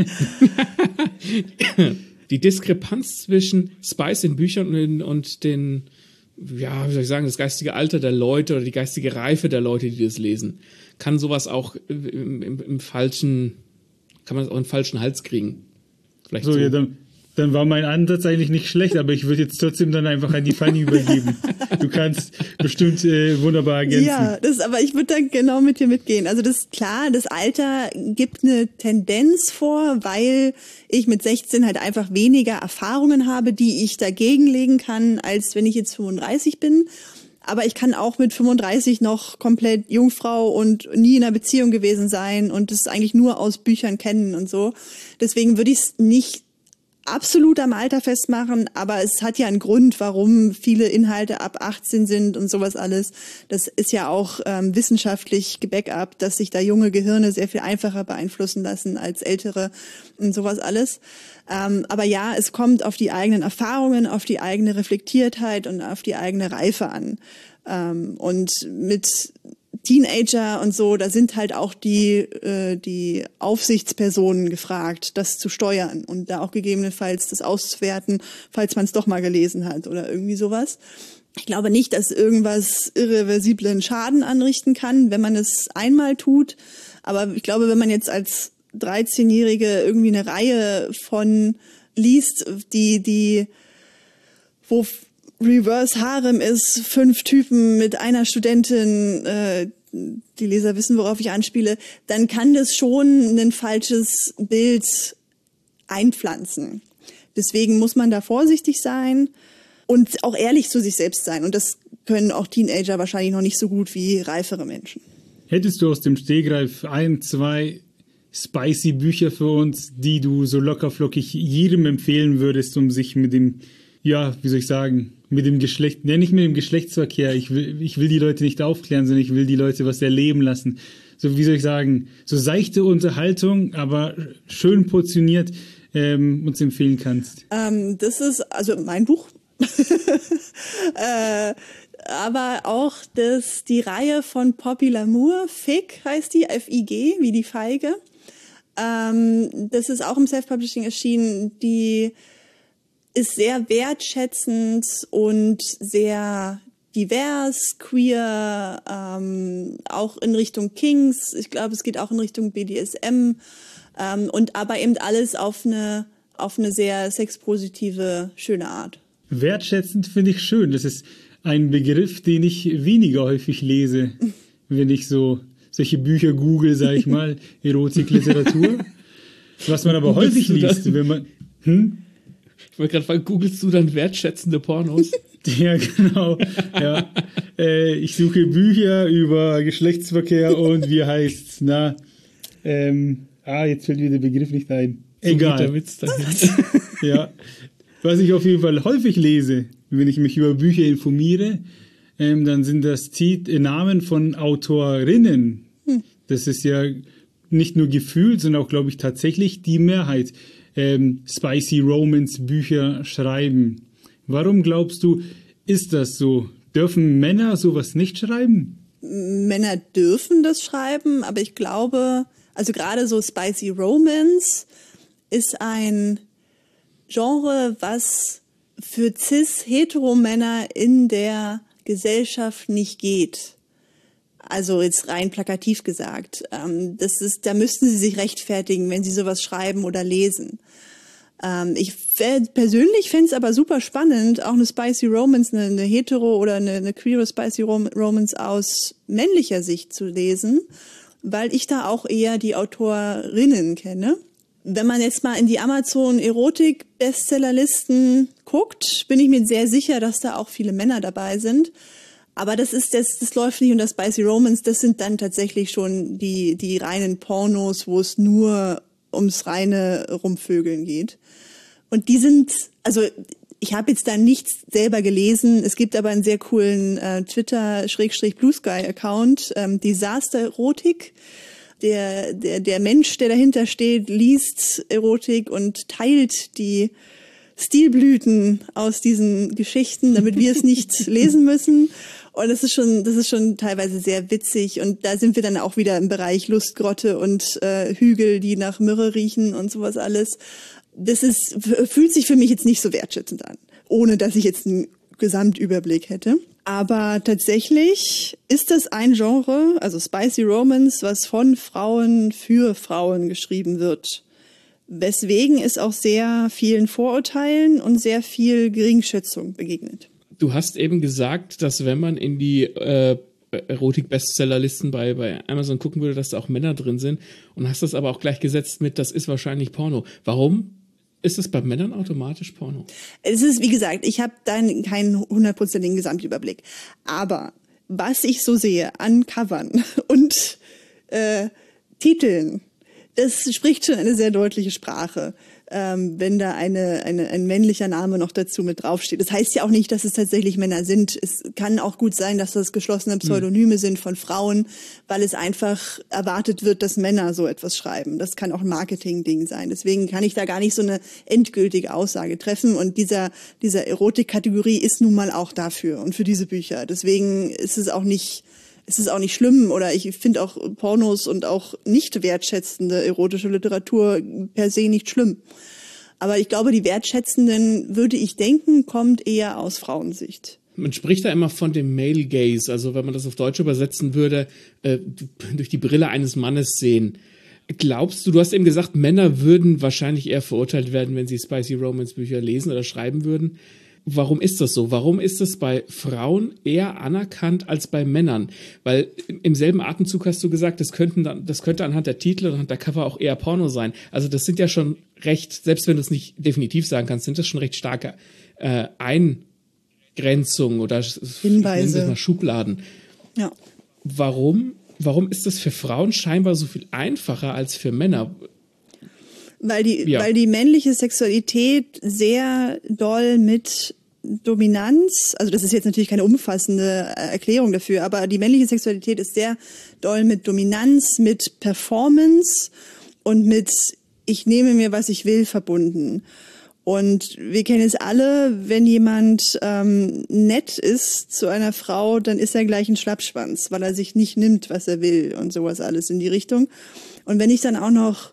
Speaker 2: Die Diskrepanz zwischen Spice in Büchern und den, ja, wie soll ich sagen, das geistige Alter der Leute oder die geistige Reife der Leute, die das lesen. Kann sowas auch im, im, im falschen, kann man das auch in den falschen Hals kriegen? Vielleicht
Speaker 1: so,
Speaker 2: so.
Speaker 1: Ja, dann, dann war mein Ansatz eigentlich nicht schlecht, aber ich würde jetzt trotzdem dann einfach an die Fanny übergeben. Du kannst bestimmt äh, wunderbar ergänzen.
Speaker 3: Ja, das, aber ich würde da genau mit dir mitgehen. Also das ist klar, das Alter gibt eine Tendenz vor, weil ich mit sechzehn halt einfach weniger Erfahrungen habe, die ich dagegen legen kann, als wenn ich jetzt fünfunddreißig bin. Aber ich kann auch mit fünfunddreißig noch komplett Jungfrau und nie in einer Beziehung gewesen sein und das eigentlich nur aus Büchern kennen und so. Deswegen würde ich es nicht absolut am Alter festmachen, aber es hat ja einen Grund, warum viele Inhalte ab achtzehn sind und sowas alles. Das ist ja auch ähm, wissenschaftlich gebackupt, dass sich da junge Gehirne sehr viel einfacher beeinflussen lassen als ältere und sowas alles. Ähm, aber ja, es kommt auf die eigenen Erfahrungen, auf die eigene Reflektiertheit und auf die eigene Reife an. Ähm, und mit Teenager und so, da sind halt auch die äh, die Aufsichtspersonen gefragt, das zu steuern und da auch gegebenenfalls das auszuwerten, falls man es doch mal gelesen hat oder irgendwie sowas. Ich glaube nicht, dass irgendwas irreversiblen Schaden anrichten kann, wenn man es einmal tut. Aber ich glaube, wenn man jetzt als dreizehnjährige irgendwie eine Reihe von liest, die die wo Reverse Harem ist, fünf Typen mit einer Studentin, äh, die Leser wissen, worauf ich anspiele, dann kann das schon ein falsches Bild einpflanzen. Deswegen muss man da vorsichtig sein und auch ehrlich zu sich selbst sein. Und das können auch Teenager wahrscheinlich noch nicht so gut wie reifere Menschen.
Speaker 1: Hättest du aus dem Stegreif ein, zwei spicy Bücher für uns, die du so lockerflockig jedem empfehlen würdest, um sich mit dem, ja, wie soll ich sagen, mit dem Geschlecht, ja nicht mit dem Geschlechtsverkehr, ich will, ich will die Leute nicht aufklären, sondern ich will die Leute was erleben lassen. So, wie soll ich sagen, so seichte Unterhaltung, aber schön portioniert ähm, uns empfehlen kannst.
Speaker 3: Ähm, das ist also mein Buch. äh, aber auch das, die Reihe von Poppy Lamour, Fig heißt die, F I G, wie die Feige. Ähm, das ist auch im Self-Publishing erschienen, die ist sehr wertschätzend und sehr divers, queer, ähm, auch in Richtung Kings. Ich glaube, es geht auch in Richtung B D S M ähm, und aber eben alles auf eine auf eine sehr sexpositive, schöne Art.
Speaker 1: Wertschätzend finde ich schön. Das ist ein Begriff, den ich weniger häufig lese, wenn ich so solche Bücher google, sage ich mal, Erotikliteratur. Was man aber häufig liest, wenn man... Hm?
Speaker 2: Ich wollte gerade fragen, googelst du dann wertschätzende Pornos?
Speaker 1: Ja, genau. Ja. Äh, ich suche Bücher über Geschlechtsverkehr und wie heißt's? Na, ähm, ah, jetzt fällt mir der Begriff nicht ein. Egal.
Speaker 2: So geht der Witz dahin.
Speaker 1: Ja. Was ich auf jeden Fall häufig lese, wenn ich mich über Bücher informiere, ähm, dann sind das Tit- Namen von Autorinnen. Hm. Das ist ja nicht nur gefühlt, sondern auch, glaube ich, tatsächlich die Mehrheit. Ähm, Spicy Romance Bücher schreiben. Warum glaubst du, ist das so? Dürfen Männer sowas nicht schreiben?
Speaker 3: Männer dürfen das schreiben, aber ich glaube, also gerade so Spicy Romance ist ein Genre, was für cis-hetero-Männer in der Gesellschaft nicht geht. Also jetzt rein plakativ gesagt. Ähm, das ist, da müssten sie sich rechtfertigen, wenn sie sowas schreiben oder lesen. Ähm, ich persönlich fände es aber super spannend, auch eine Spicy Romance, eine, eine hetero oder eine, eine queere Spicy Romance aus männlicher Sicht zu lesen, weil ich da auch eher die Autorinnen kenne. Wenn man jetzt mal in die Amazon-Erotik-Bestsellerlisten guckt, bin ich mir sehr sicher, dass da auch viele Männer dabei sind. Aber das ist das, das läuft nicht unter Spicy Romance. Das sind dann tatsächlich schon die die reinen Pornos, wo es nur ums reine Rumvögeln geht. Und die sind, also ich habe jetzt da nichts selber gelesen. Es gibt aber einen sehr coolen äh, Twitter-Blue Sky-Account, ähm, Disaster Erotik. Der, der, der Mensch, der dahinter steht, liest Erotik und teilt die Stilblüten aus diesen Geschichten, damit wir es nicht lesen müssen. Und das ist schon, das ist schon teilweise sehr witzig. Und da sind wir dann auch wieder im Bereich Lustgrotte und äh, Hügel, die nach Myrrhe riechen und sowas alles. Das ist, fühlt sich für mich jetzt nicht so wertschätzend an, ohne dass ich jetzt einen Gesamtüberblick hätte. Aber tatsächlich ist das ein Genre, also Spicy Romance, was von Frauen für Frauen geschrieben wird. Weswegen es auch sehr vielen Vorurteilen und sehr viel Geringschätzung begegnet.
Speaker 2: Du hast eben gesagt, dass wenn man in die äh, Erotik-Bestsellerlisten bei, bei Amazon gucken würde, dass da auch Männer drin sind und hast das aber auch gleich gesetzt mit, das ist wahrscheinlich Porno. Warum Ist es bei Männern automatisch Porno?
Speaker 3: Es ist, wie gesagt, ich habe da keinen hundertprozentigen Gesamtüberblick. Aber was ich so sehe an Covern und äh, Titeln, das spricht schon eine sehr deutliche Sprache, ähm, wenn da eine, eine, ein männlicher Name noch dazu mit draufsteht. Das heißt ja auch nicht, dass es tatsächlich Männer sind. Es kann auch gut sein, dass das geschlossene Pseudonyme mhm. sind von Frauen, weil es einfach erwartet wird, dass Männer so etwas schreiben. Das kann auch ein Marketing-Ding sein. Deswegen kann ich da gar nicht so eine endgültige Aussage treffen. Und dieser, dieser Erotik-Kategorie ist nun mal auch dafür und für diese Bücher. Deswegen ist es auch nicht... Es ist auch nicht schlimm, oder ich finde auch Pornos und auch nicht wertschätzende erotische Literatur per se nicht schlimm. Aber ich glaube, die wertschätzenden, würde ich denken, kommt eher aus Frauensicht.
Speaker 2: Man spricht da immer von dem Male Gaze, also wenn man das auf Deutsch übersetzen würde, äh, durch die Brille eines Mannes sehen. Glaubst du, du hast eben gesagt, Männer würden wahrscheinlich eher verurteilt werden, wenn sie Spicy Romance Bücher lesen oder schreiben würden. Warum ist das so? Warum ist es bei Frauen eher anerkannt als bei Männern? Weil im selben Atemzug hast du gesagt, das könnten dann, das könnte anhand der Titel und anhand der Cover auch eher Porno sein. Also das sind ja schon recht, selbst wenn du es nicht definitiv sagen kannst, sind das schon recht starke äh, Eingrenzungen oder
Speaker 3: Hinweise.
Speaker 2: Mal Schubladen.
Speaker 3: Ja.
Speaker 2: Warum? Warum ist das für Frauen scheinbar so viel einfacher als für Männer?
Speaker 3: Weil die,
Speaker 2: ja.
Speaker 3: weil die männliche Sexualität sehr doll mit Dominanz, also das ist jetzt natürlich keine umfassende Erklärung dafür, aber die männliche Sexualität ist sehr doll mit Dominanz, mit Performance und mit ich nehme mir, was ich will, verbunden. Und wir kennen es alle, wenn jemand ähm, nett ist zu einer Frau, dann ist er gleich ein Schlappschwanz, weil er sich nicht nimmt, was er will und sowas alles in die Richtung. Und wenn ich dann auch noch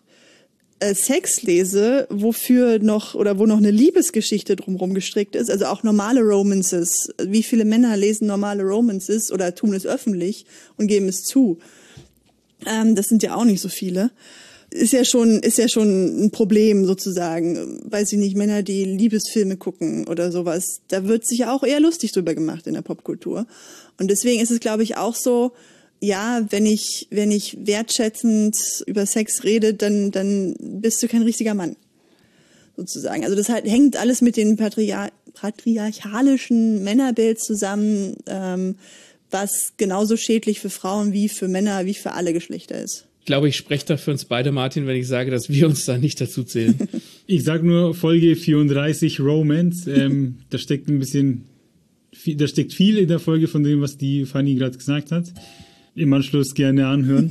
Speaker 3: Sex lese, wofür noch oder wo noch eine Liebesgeschichte drumherum gestrickt ist, also auch normale Romances. Wie viele Männer lesen normale Romances oder tun es öffentlich und geben es zu? Ähm, das sind ja auch nicht so viele. Ist ja schon, ist ja schon ein Problem sozusagen. Weiß ich nicht, Männer, die Liebesfilme gucken oder sowas. Da wird sich ja auch eher lustig drüber gemacht in der Popkultur. Und deswegen ist es, glaube ich, auch so, ja, wenn ich, wenn ich wertschätzend über Sex rede, dann, dann bist du kein richtiger Mann. Sozusagen. Also das halt, hängt alles mit dem Patriar- patriarchalischen Männerbild zusammen, ähm, was genauso schädlich für Frauen wie für Männer, wie für alle Geschlechter ist.
Speaker 2: Ich glaube, ich spreche da für uns beide, Martin, wenn ich sage, dass wir uns da nicht dazu zählen.
Speaker 1: Ich sage nur Folge vierunddreißig Romance. Ähm, da steckt ein bisschen, viel, da steckt viel in der Folge von dem, was die Fanny gerade gesagt hat. Im Anschluss gerne anhören.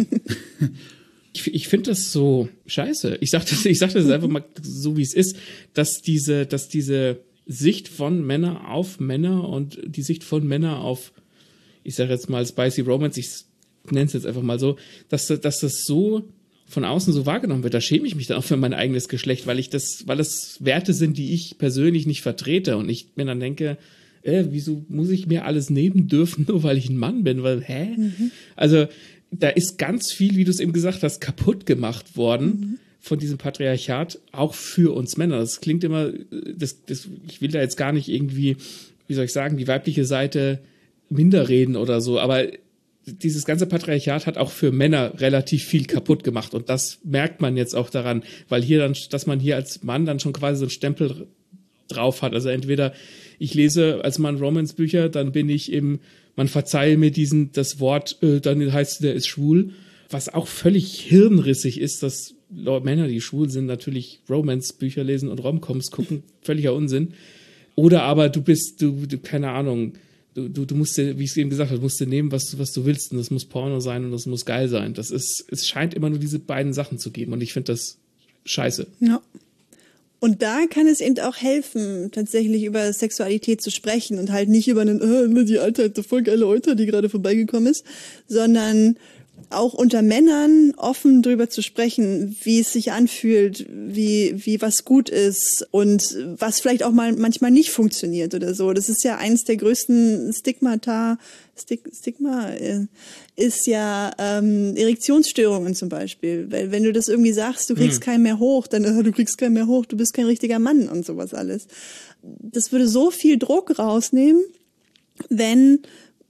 Speaker 2: ich ich finde das so scheiße. Ich sage das, ich sag das einfach mal so, wie es ist, dass diese, dass diese Sicht von Männer auf Männer und die Sicht von Männer auf, ich sage jetzt mal Spicy Romance, ich nenne es jetzt einfach mal so, dass, dass das so von außen so wahrgenommen wird. Da schäme ich mich dann auch für mein eigenes Geschlecht, weil ich das, weil das Werte sind, die ich persönlich nicht vertrete und ich mir dann denke, Äh, wieso muss ich mir alles nehmen dürfen, nur weil ich ein Mann bin? Weil, hä? Mhm. Also, da ist ganz viel, wie du es eben gesagt hast, kaputt gemacht worden mhm. von diesem Patriarchat, auch für uns Männer. Das klingt immer, das, das, ich will da jetzt gar nicht irgendwie, wie soll ich sagen, die weibliche Seite minder reden oder so, aber dieses ganze Patriarchat hat auch für Männer relativ viel kaputt gemacht und das merkt man jetzt auch daran, weil hier dann, dass man hier als Mann dann schon quasi so einen Stempel drauf hat. Also entweder ich lese als Mann Romance-Bücher, dann bin ich eben, man verzeihe mir diesen, das Wort, äh, dann heißt der ist schwul, was auch völlig hirnrissig ist, dass Männer, die schwul sind, natürlich Romance-Bücher lesen und Romcoms gucken, völliger Unsinn. Oder aber du bist, du, du keine Ahnung, du, du, du musst dir, wie ich es eben gesagt habe, musst dir nehmen, was, was du willst und das muss Porno sein und das muss geil sein. Das ist, es scheint immer nur diese beiden Sachen zu geben und ich finde das scheiße.
Speaker 3: Ja. Und da kann es eben auch helfen, tatsächlich über Sexualität zu sprechen und halt nicht über einen, äh, die Alte hat voll geile Euter, die gerade vorbeigekommen ist, sondern auch unter Männern offen drüber zu sprechen, wie es sich anfühlt, wie, wie was gut ist und was vielleicht auch mal manchmal nicht funktioniert oder so. Das ist ja eines der größten Stigmata, Stig, Stigma äh, ist ja ähm, Erektionsstörungen zum Beispiel. Weil wenn du das irgendwie sagst, du kriegst hm. keinen mehr hoch, dann äh, du kriegst keinen mehr hoch, du bist kein richtiger Mann und sowas alles. Das würde so viel Druck rausnehmen, wenn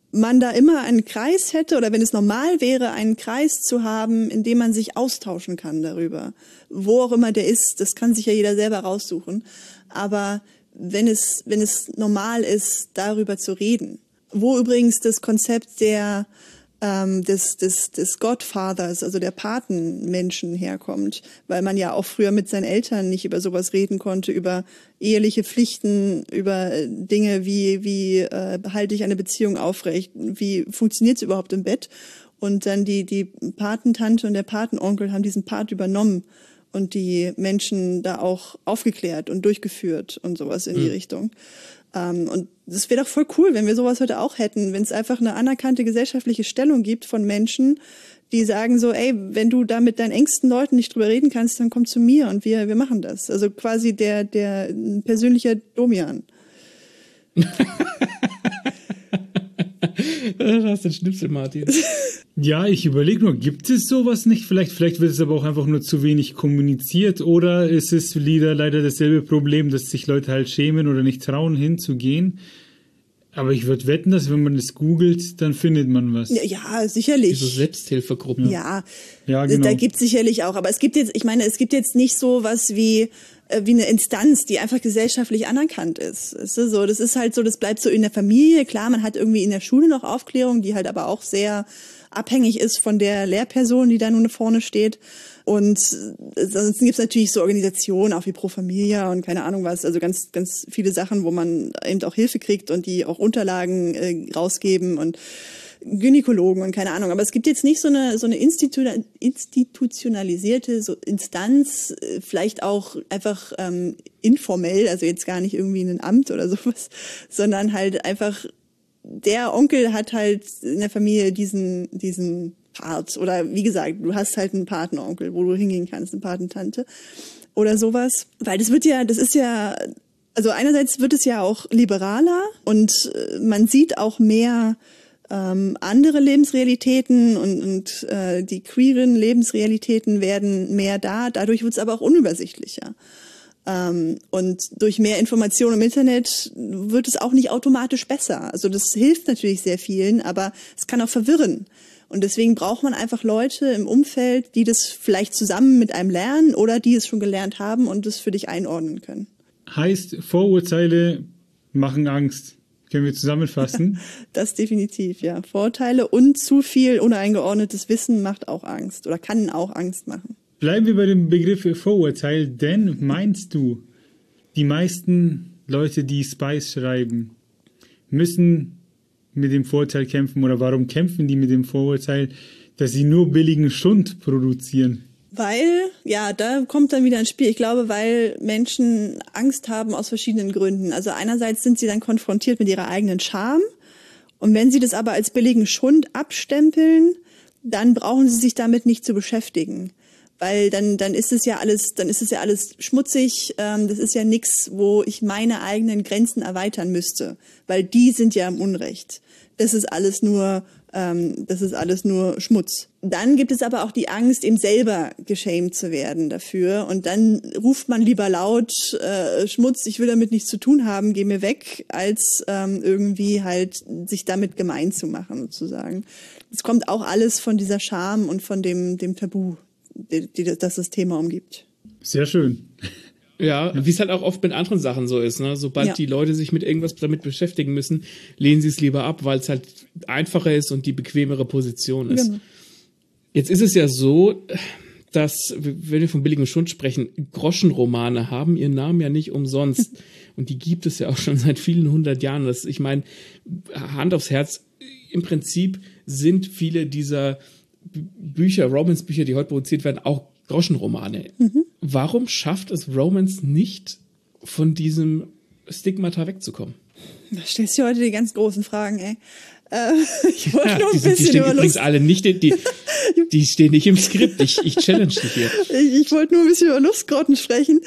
Speaker 3: man da immer einen Kreis hätte oder wenn es normal wäre, einen Kreis zu haben, in dem man sich austauschen kann darüber. Wo auch immer der ist, das kann sich ja jeder selber raussuchen. Aber wenn es, wenn es normal ist, darüber zu reden. Wo übrigens das Konzept der, ähm, des, des, des Godfathers, also der Patenmenschen herkommt, weil man ja auch früher mit seinen Eltern nicht über sowas reden konnte, über eheliche Pflichten, über Dinge wie, wie äh, halte ich eine Beziehung aufrecht, wie funktioniert es überhaupt im Bett? Und dann die, die Patentante und der Patenonkel haben diesen Part übernommen und die Menschen da auch aufgeklärt und durchgeführt und sowas in die mhm. Richtung. Ähm, und das wäre doch voll cool, wenn wir sowas heute auch hätten, wenn es einfach eine anerkannte gesellschaftliche Stellung gibt von Menschen, die sagen so, ey, wenn du da mit deinen engsten Leuten nicht drüber reden kannst, dann komm zu mir und wir wir machen das. Also quasi der der persönliche Domian.
Speaker 2: Du hast den Schnipsel, Martin.
Speaker 1: Ja, ich überlege nur, gibt es sowas nicht? Vielleicht, vielleicht wird es aber auch einfach nur zu wenig kommuniziert oder ist es leider, leider dasselbe Problem, dass sich Leute halt schämen oder nicht trauen, hinzugehen? Aber ich würde wetten, dass wenn man es googelt, dann findet man was.
Speaker 3: Ja, ja sicherlich.
Speaker 2: So Selbsthilfegruppen.
Speaker 3: Ja,
Speaker 1: ja genau.
Speaker 3: Da gibt es sicherlich auch. Aber es gibt jetzt, ich meine, es gibt jetzt nicht so was wie wie eine Instanz, die einfach gesellschaftlich anerkannt ist. Es ist so, das ist halt so, das bleibt so in der Familie. Klar, man hat irgendwie in der Schule noch Aufklärung, die halt aber auch sehr abhängig ist von der Lehrperson, die da nun vorne steht. Und sonst gibt es natürlich so Organisationen, auch wie Pro Familia und keine Ahnung was, also ganz, ganz viele Sachen, wo man eben auch Hilfe kriegt und die auch Unterlagen äh, rausgeben und Gynäkologen und keine Ahnung. Aber es gibt jetzt nicht so eine so eine Institu institutionalisierte so Instanz, vielleicht auch einfach ähm, informell, also jetzt gar nicht irgendwie ein Amt oder sowas, sondern halt einfach der Onkel hat halt in der Familie diesen diesen Part oder wie gesagt, du hast halt einen Patenonkel, wo du hingehen kannst, eine Patentante oder sowas, weil das wird ja, das ist ja, also einerseits wird es ja auch liberaler und man sieht auch mehr Ähm, andere Lebensrealitäten und, und äh, die queeren Lebensrealitäten werden mehr da. Dadurch wird es aber auch unübersichtlicher. Ähm, und durch mehr Information im Internet wird es auch nicht automatisch besser. Also das hilft natürlich sehr vielen, aber es kann auch verwirren. Und deswegen braucht man einfach Leute im Umfeld, die das vielleicht zusammen mit einem lernen oder die es schon gelernt haben und es für dich einordnen können.
Speaker 1: Heißt, Vorurteile machen Angst. Können wir zusammenfassen?
Speaker 3: Das definitiv, ja. Vorurteile und zu viel uneingeordnetes Wissen macht auch Angst oder kann auch Angst machen.
Speaker 1: Bleiben wir bei dem Begriff Vorurteil, denn meinst du, die meisten Leute, die Spice schreiben, müssen mit dem Vorurteil kämpfen oder warum kämpfen die mit dem Vorurteil, dass sie nur billigen Schund produzieren?
Speaker 3: Weil, ja, da kommt dann wieder ins Spiel. Ich glaube, weil Menschen Angst haben aus verschiedenen Gründen. Also einerseits sind sie dann konfrontiert mit ihrer eigenen Scham. Und wenn sie das aber als billigen Schund abstempeln, dann brauchen sie sich damit nicht zu beschäftigen. Weil dann, dann ist es ja alles, dann ist es ja alles schmutzig. Ähm, das ist ja nichts, wo ich meine eigenen Grenzen erweitern müsste. Weil die sind ja im Unrecht. Das ist alles nur, ähm, das ist alles nur Schmutz. Dann gibt es aber auch die Angst, eben selber geschämt zu werden dafür. Und dann ruft man lieber laut, äh, Schmutz, ich will damit nichts zu tun haben, geh mir weg, als ähm, irgendwie halt sich damit gemein zu machen, sozusagen. Es kommt auch alles von dieser Scham und von dem, dem Tabu, die, die, das das Thema umgibt.
Speaker 1: Sehr schön.
Speaker 2: Ja, wie es halt auch oft mit anderen Sachen so ist, ne? Sobald
Speaker 3: ja.
Speaker 2: die Leute sich mit irgendwas damit beschäftigen müssen, lehnen sie es lieber ab, weil es halt einfacher ist und die bequemere Position ist. Genau. Jetzt ist es ja so, dass, wenn wir von billigem Schund sprechen, Groschenromane haben ihren Namen ja nicht umsonst. Und die gibt es ja auch schon seit vielen hundert Jahren. Das, ich meine, Hand aufs Herz, im Prinzip sind viele dieser Bücher, Romance-Bücher, die heute produziert werden, auch Groschenromane. Mhm. Warum schafft es Romance nicht, von diesem Stigmata wegzukommen?
Speaker 3: Da stellst du heute die ganz großen Fragen, ey. Äh, ich wollte
Speaker 2: ja,
Speaker 3: nur ein
Speaker 2: die,
Speaker 3: bisschen
Speaker 2: die stehen
Speaker 3: über
Speaker 2: übrigens
Speaker 3: Lust.
Speaker 2: alle nicht, die, die stehen nicht im Skript. Ich, ich challenge dich hier.
Speaker 3: Ich, ich wollte nur ein bisschen über Lustgrotten sprechen.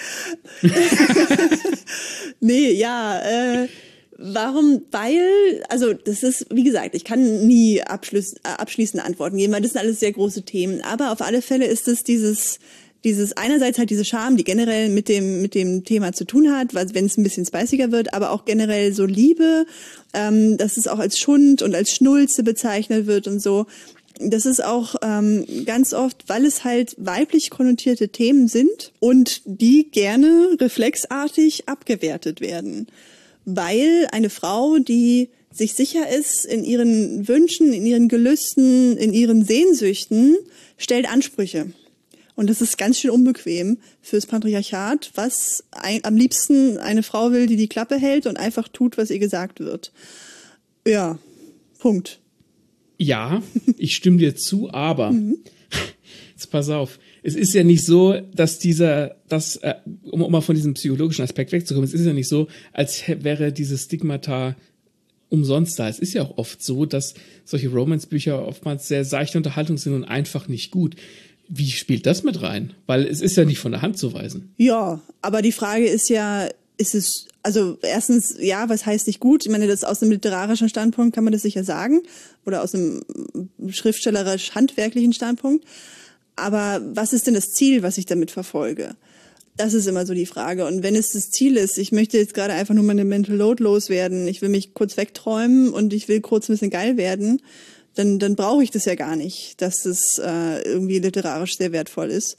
Speaker 3: Nee, ja, äh, warum? Weil, also das ist, wie gesagt, ich kann nie abschluss, äh, abschließende Antworten geben, weil das sind alles sehr große Themen. Aber auf alle Fälle ist es dieses dieses einerseits halt diese Charme, die generell mit dem mit dem Thema zu tun hat, wenn es ein bisschen spiciger wird, aber auch generell so Liebe, ähm, dass es auch als Schund und als Schnulze bezeichnet wird und so. Das ist auch ähm, ganz oft, weil es halt weiblich konnotierte Themen sind und die gerne reflexartig abgewertet werden. Weil eine Frau, die sich sicher ist in ihren Wünschen, in ihren Gelüsten, in ihren Sehnsüchten, stellt Ansprüche. Und das ist ganz schön unbequem fürs Patriarchat, was ein, am liebsten eine Frau will, die die Klappe hält und einfach tut, was ihr gesagt wird. Ja, Punkt.
Speaker 2: Ja, ich stimme dir zu, aber jetzt pass auf. Es ist ja nicht so, dass dieser, das, äh, um, um mal von diesem psychologischen Aspekt wegzukommen, es ist ja nicht so, als wäre dieses Stigmata umsonst da. Es ist ja auch oft so, dass solche Romance-Bücher oftmals sehr seichte Unterhaltung sind und einfach nicht gut. Wie spielt das mit rein? Weil es ist ja nicht von der Hand zu weisen.
Speaker 3: Ja, aber die Frage ist ja, ist es, also erstens, ja, was heißt nicht gut? Ich meine, das aus einem literarischen Standpunkt kann man das sicher sagen oder aus einem schriftstellerisch-handwerklichen Standpunkt. Aber was ist denn das Ziel, was ich damit verfolge? Das ist immer so die Frage. Und wenn es das Ziel ist, ich möchte jetzt gerade einfach nur meine Mental Load loswerden, ich will mich kurz wegträumen und ich will kurz ein bisschen geil werden, dann, dann brauche ich das ja gar nicht, dass das äh, irgendwie literarisch sehr wertvoll ist.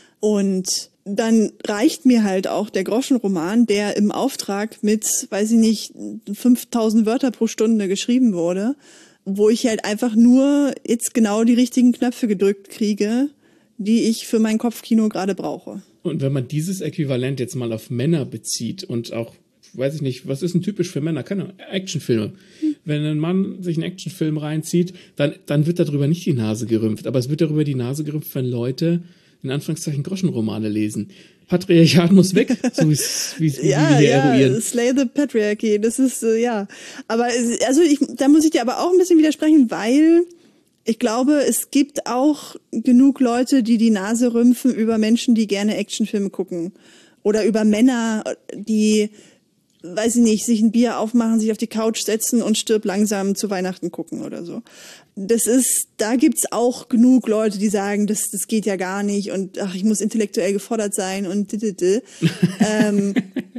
Speaker 3: Und dann reicht mir halt auch der Groschenroman, der im Auftrag mit, weiß ich nicht, fünftausend Wörter pro Stunde geschrieben wurde, wo ich halt einfach nur jetzt genau die richtigen Knöpfe gedrückt kriege, die ich für mein Kopfkino gerade brauche.
Speaker 2: Und wenn man dieses Äquivalent jetzt mal auf Männer bezieht und auch, weiß ich nicht, was ist denn typisch für Männer? Keine Ahnung, Actionfilme. Hm. Wenn ein Mann sich einen Actionfilm reinzieht, dann, dann wird darüber nicht die Nase gerümpft. Aber es wird darüber die Nase gerümpft, wenn Leute in Anführungszeichen Groschenromane lesen. Patriarchat muss weg, so wie wie
Speaker 3: ja,
Speaker 2: wir hier
Speaker 3: ja,
Speaker 2: eruieren.
Speaker 3: Slay the Patriarchy, das ist, äh, ja. Aber, also ich, da muss ich dir aber auch ein bisschen widersprechen, weil ich glaube, es gibt auch genug Leute, die die Nase rümpfen über Menschen, die gerne Actionfilme gucken. Oder über Männer, die, weiß ich nicht, sich ein Bier aufmachen, sich auf die Couch setzen und Stirb langsam zu Weihnachten gucken oder so. Das ist, da gibt's auch genug Leute, die sagen, das, das geht ja gar nicht und ach, ich muss intellektuell gefordert sein und d, d, d. ähm,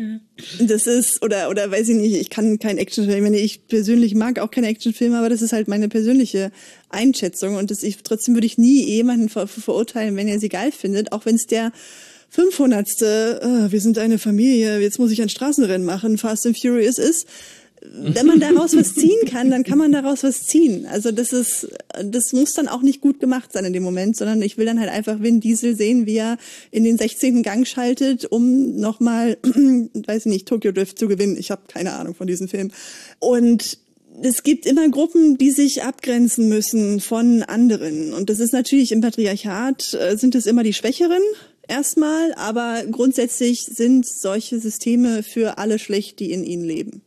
Speaker 3: das ist, oder, oder weiß ich nicht, ich kann keinen Actionfilm, ich meine, ich persönlich mag auch keine Actionfilme, aber das ist halt meine persönliche Einschätzung und das, ich, trotzdem würde ich nie jemanden ver, ver, verurteilen, wenn er sie geil findet, auch wenn es der fünfhundertste, oh, wir sind eine Familie, jetzt muss ich ein Straßenrennen machen, Fast and Furious ist. Wenn man daraus was ziehen kann, dann kann man daraus was ziehen. Also das ist, das muss dann auch nicht gut gemacht sein in dem Moment, sondern ich will dann halt einfach Vin Diesel sehen, wie er in den sechzehnten Gang schaltet, um nochmal, weiß ich nicht, Tokyo Drift zu gewinnen. Ich habe keine Ahnung von diesem Film. Und es gibt immer Gruppen, die sich abgrenzen müssen von anderen. Und das ist natürlich im Patriarchat, äh, sind es immer die Schwächeren erstmal, aber grundsätzlich sind solche Systeme für alle schlecht, die in ihnen leben.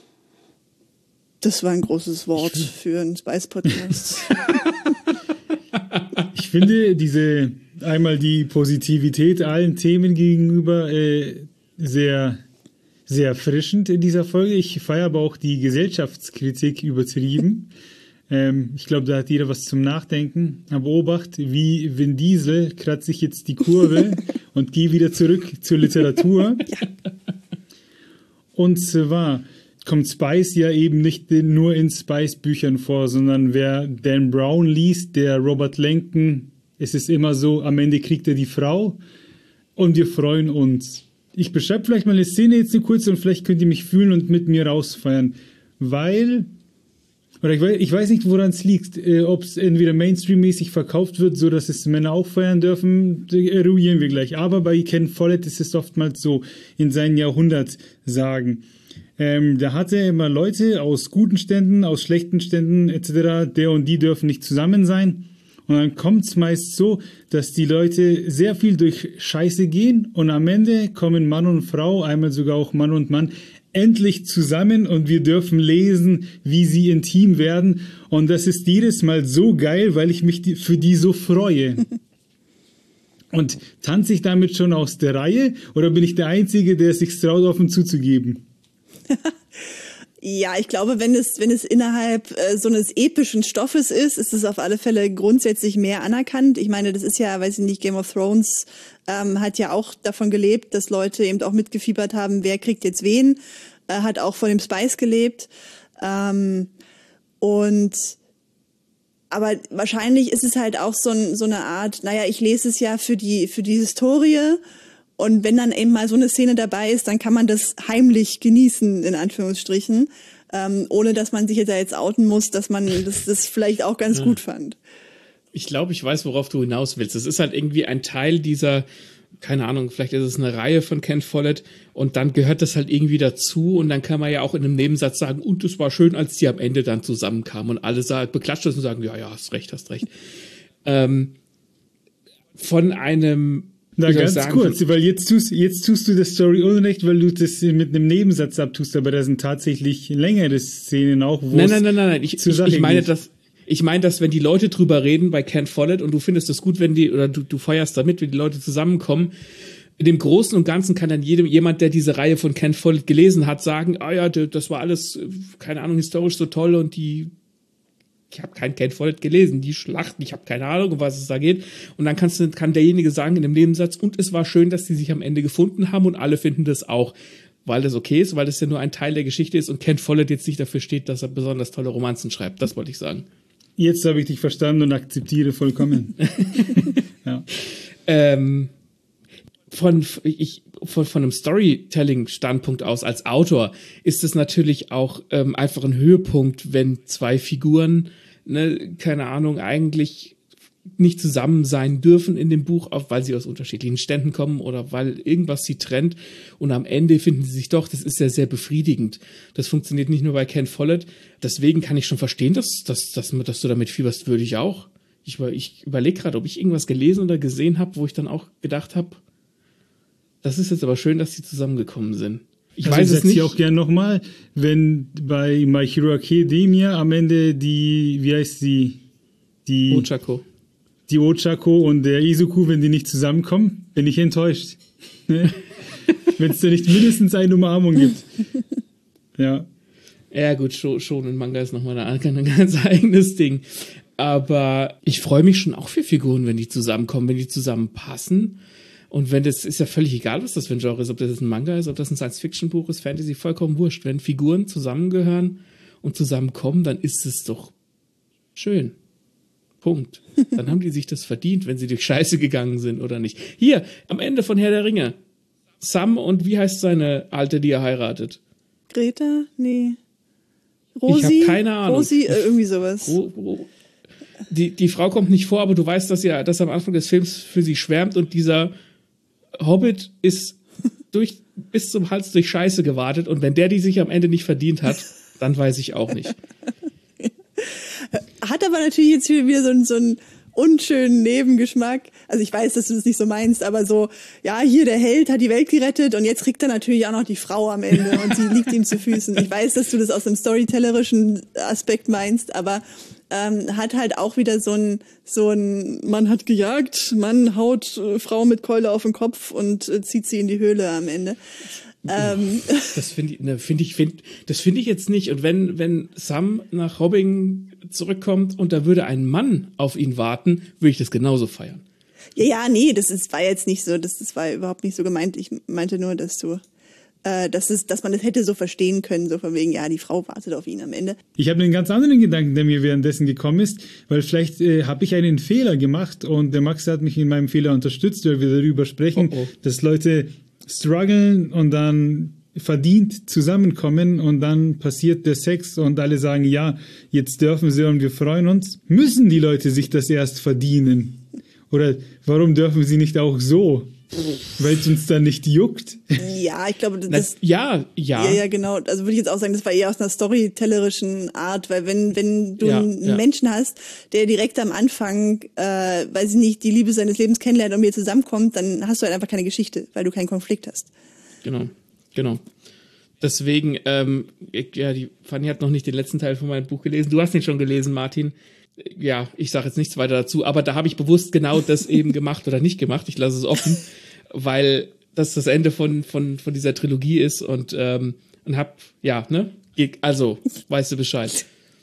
Speaker 3: Das war ein großes Wort für einen Spice-Podcast.
Speaker 1: Ich finde diese, einmal die Positivität allen Themen gegenüber äh, sehr, sehr erfrischend in dieser Folge. Ich feiere aber auch die Gesellschaftskritik übertrieben. ähm, ich glaube, da hat jeder was zum Nachdenken. Aber Obacht, wie Vin Diesel kratze ich jetzt die Kurve und gehe wieder zurück zur Literatur. Ja. Und zwar kommt Spice ja eben nicht nur in Spice-Büchern vor, sondern wer Dan Brown liest, der Robert Langdon, es ist immer so, am Ende kriegt er die Frau und wir freuen uns. Ich beschreibe vielleicht mal eine Szene jetzt nur kurz und vielleicht könnt ihr mich fühlen und mit mir rausfeiern, weil, oder ich weiß, ich weiß nicht, woran es liegt, äh, ob es entweder Mainstream-mäßig verkauft wird, so dass es Männer auch feiern dürfen, eruieren wir gleich. Aber bei Ken Follett ist es oftmals so in seinen Jahrhundertsagen. Ähm, da hatte er immer Leute aus guten Ständen, aus schlechten Ständen et cetera. Der und die dürfen nicht zusammen sein. Und dann kommt es meist so, dass die Leute sehr viel durch Scheiße gehen und am Ende kommen Mann und Frau, einmal sogar auch Mann und Mann, endlich zusammen und wir dürfen lesen, wie sie intim werden. Und das ist jedes Mal so geil, weil ich mich für die so freue. Und tanze ich damit schon aus der Reihe oder bin ich der Einzige, der es sich traut, offen zuzugeben?
Speaker 3: Ja, ich glaube, wenn es, wenn es innerhalb äh, so eines epischen Stoffes ist, ist es auf alle Fälle grundsätzlich mehr anerkannt. Ich meine, das ist ja, weiß ich nicht, Game of Thrones ähm, hat ja auch davon gelebt, dass Leute eben auch mitgefiebert haben, wer kriegt jetzt wen, äh, hat auch von dem Spice gelebt. Ähm, und aber wahrscheinlich ist es halt auch so, ein, so eine Art, naja, ich lese es ja für die, für die Historie. Und wenn dann eben mal so eine Szene dabei ist, dann kann man das heimlich genießen, in Anführungsstrichen, ähm, ohne dass man sich jetzt, jetzt outen muss, dass man das, das vielleicht auch ganz ja. gut fand.
Speaker 2: Ich glaube, ich weiß, worauf du hinaus willst. Es ist halt irgendwie ein Teil dieser, keine Ahnung, vielleicht ist es eine Reihe von Ken Follett und dann gehört das halt irgendwie dazu und dann kann man ja auch in einem Nebensatz sagen, und es war schön, als die am Ende dann zusammenkamen und alle sagen, beklatscht das und sagen, ja, ja, hast recht, hast recht. ähm, von einem
Speaker 1: Na, ganz sagen, kurz, weil jetzt tust, jetzt tust du das Story unrecht, weil du das mit einem Nebensatz abtust, aber da sind tatsächlich längere Szenen auch, wo
Speaker 2: Nein, nein, nein, nein, nein. Ich, ich, ich meine, dass, ich meine, dass wenn die Leute drüber reden bei Ken Follett und du findest es gut, wenn die, oder du, du feierst damit, wenn die Leute zusammenkommen, in dem Großen und Ganzen kann dann jedem, jemand, der diese Reihe von Ken Follett gelesen hat, sagen, ah ja, das war alles, keine Ahnung, historisch so toll und die ich habe kein Ken Follett gelesen, die Schlachten, ich habe keine Ahnung, um was es da geht. Und dann kannst du, kann derjenige sagen in dem Nebensatz, und es war schön, dass die sich am Ende gefunden haben und alle finden das auch, weil das okay ist, weil das ja nur ein Teil der Geschichte ist und Ken Follett jetzt nicht dafür steht, dass er besonders tolle Romanzen schreibt. Das wollte ich sagen.
Speaker 1: Jetzt habe ich dich verstanden und akzeptiere vollkommen. ja.
Speaker 2: ähm, von, ich, von, von einem Storytelling-Standpunkt aus als Autor ist es natürlich auch ähm, einfach ein Höhepunkt, wenn zwei Figuren, ne, keine Ahnung, eigentlich nicht zusammen sein dürfen in dem Buch, auch weil sie aus unterschiedlichen Ständen kommen oder weil irgendwas sie trennt und am Ende finden sie sich doch. Das ist ja sehr befriedigend. Das funktioniert nicht nur bei Ken Follett. Deswegen kann ich schon verstehen, dass, dass, dass, dass du damit fieberst, würde ich auch. Ich, ich überlege gerade, ob ich irgendwas gelesen oder gesehen habe, wo ich dann auch gedacht habe, das ist jetzt aber schön, dass sie zusammengekommen sind. Ich
Speaker 1: also
Speaker 2: weiß
Speaker 1: ich
Speaker 2: es nicht.
Speaker 1: Ich auch gern nochmal, wenn bei My Hero Academia am Ende die, wie heißt die? Die
Speaker 2: Ochako.
Speaker 1: Die Ochako und der Izuku, wenn die nicht zusammenkommen, bin ich enttäuscht. Wenn es da nicht mindestens eine Umarmung gibt. Ja.
Speaker 2: Ja gut, schon, schon ein Manga ist nochmal ein, ein ganz eigenes Ding. Aber ich freue mich schon auch für Figuren, wenn die zusammenkommen, wenn die zusammenpassen. Und wenn das, ist ja völlig egal, was das für ein Genre ist, ob das ein Manga ist, ob das ein Science-Fiction-Buch ist, Fantasy, vollkommen wurscht. Wenn Figuren zusammengehören und zusammenkommen, dann ist es doch schön. Punkt. Dann haben die sich das verdient, wenn sie durch Scheiße gegangen sind oder nicht. Hier, am Ende von Herr der Ringe. Sam und wie heißt seine Alte, die er heiratet?
Speaker 3: Greta? Nee. Rosi?
Speaker 2: Ich habe keine Ahnung.
Speaker 3: Rosi, äh, irgendwie sowas.
Speaker 2: Ro, Ro, die, die Frau kommt nicht vor, aber du weißt, dass er, dass er am Anfang des Films für sie schwärmt und dieser Hobbit ist durch, bis zum Hals durch Scheiße gewartet und wenn der die sich am Ende nicht verdient hat, dann weiß ich auch nicht.
Speaker 3: Hat aber natürlich jetzt wieder so, so einen unschönen Nebengeschmack. Also ich weiß, dass du das nicht so meinst, aber so, ja, hier der Held hat die Welt gerettet und jetzt kriegt er natürlich auch noch die Frau am Ende und sie liegt ihm zu Füßen. Ich weiß, dass du das aus einem storytellerischen Aspekt meinst, aber ähm, hat halt auch wieder so ein, so ein, man hat gejagt, man haut äh, Frau mit Keule auf den Kopf und äh, zieht sie in die Höhle am Ende. Ähm.
Speaker 2: Das finde ich, ne, finde ich, find, das finde ich jetzt nicht. Und wenn, wenn Sam nach Hobbing zurückkommt und da würde ein Mann auf ihn warten, würde ich das genauso feiern.
Speaker 3: Ja, ja, nee, das ist, war jetzt nicht so, das, das war überhaupt nicht so gemeint. Ich meinte nur, dass du, äh, dass es, dass man das hätte so verstehen können, so von wegen, ja, die Frau wartet auf ihn am Ende.
Speaker 1: Ich habe einen ganz anderen Gedanken, der mir währenddessen gekommen ist, weil vielleicht äh, habe ich einen Fehler gemacht und der Max hat mich in meinem Fehler unterstützt, weil wir darüber sprechen, oh, oh. dass Leute strugglen und dann verdient zusammenkommen und dann passiert der Sex und alle sagen, ja, jetzt dürfen sie und wir freuen uns. Müssen die Leute sich das erst verdienen? Oder warum dürfen sie nicht auch so? Weil es uns dann nicht juckt?
Speaker 3: Ja, ich glaube, das...
Speaker 2: das ja, ja.
Speaker 3: Ja, ja, genau. Also würde ich jetzt auch sagen, das war eher aus einer storytellerischen Art, weil wenn wenn du ja, einen ja. Menschen hast, der direkt am Anfang, äh, weiß ich nicht, die Liebe seines Lebens kennenlernt und mit dir zusammenkommt, dann hast du halt einfach keine Geschichte, weil du keinen Konflikt hast.
Speaker 2: Genau, genau. Deswegen, ähm, ja, die Fanny hat noch nicht den letzten Teil von meinem Buch gelesen. Du hast ihn schon gelesen, Martin. Ja, ich sage jetzt nichts weiter dazu, aber da habe ich bewusst genau das eben gemacht oder nicht gemacht. Ich lasse es offen, weil das das Ende von von von dieser Trilogie ist und ähm, und hab ja ne Also, weißt du Bescheid.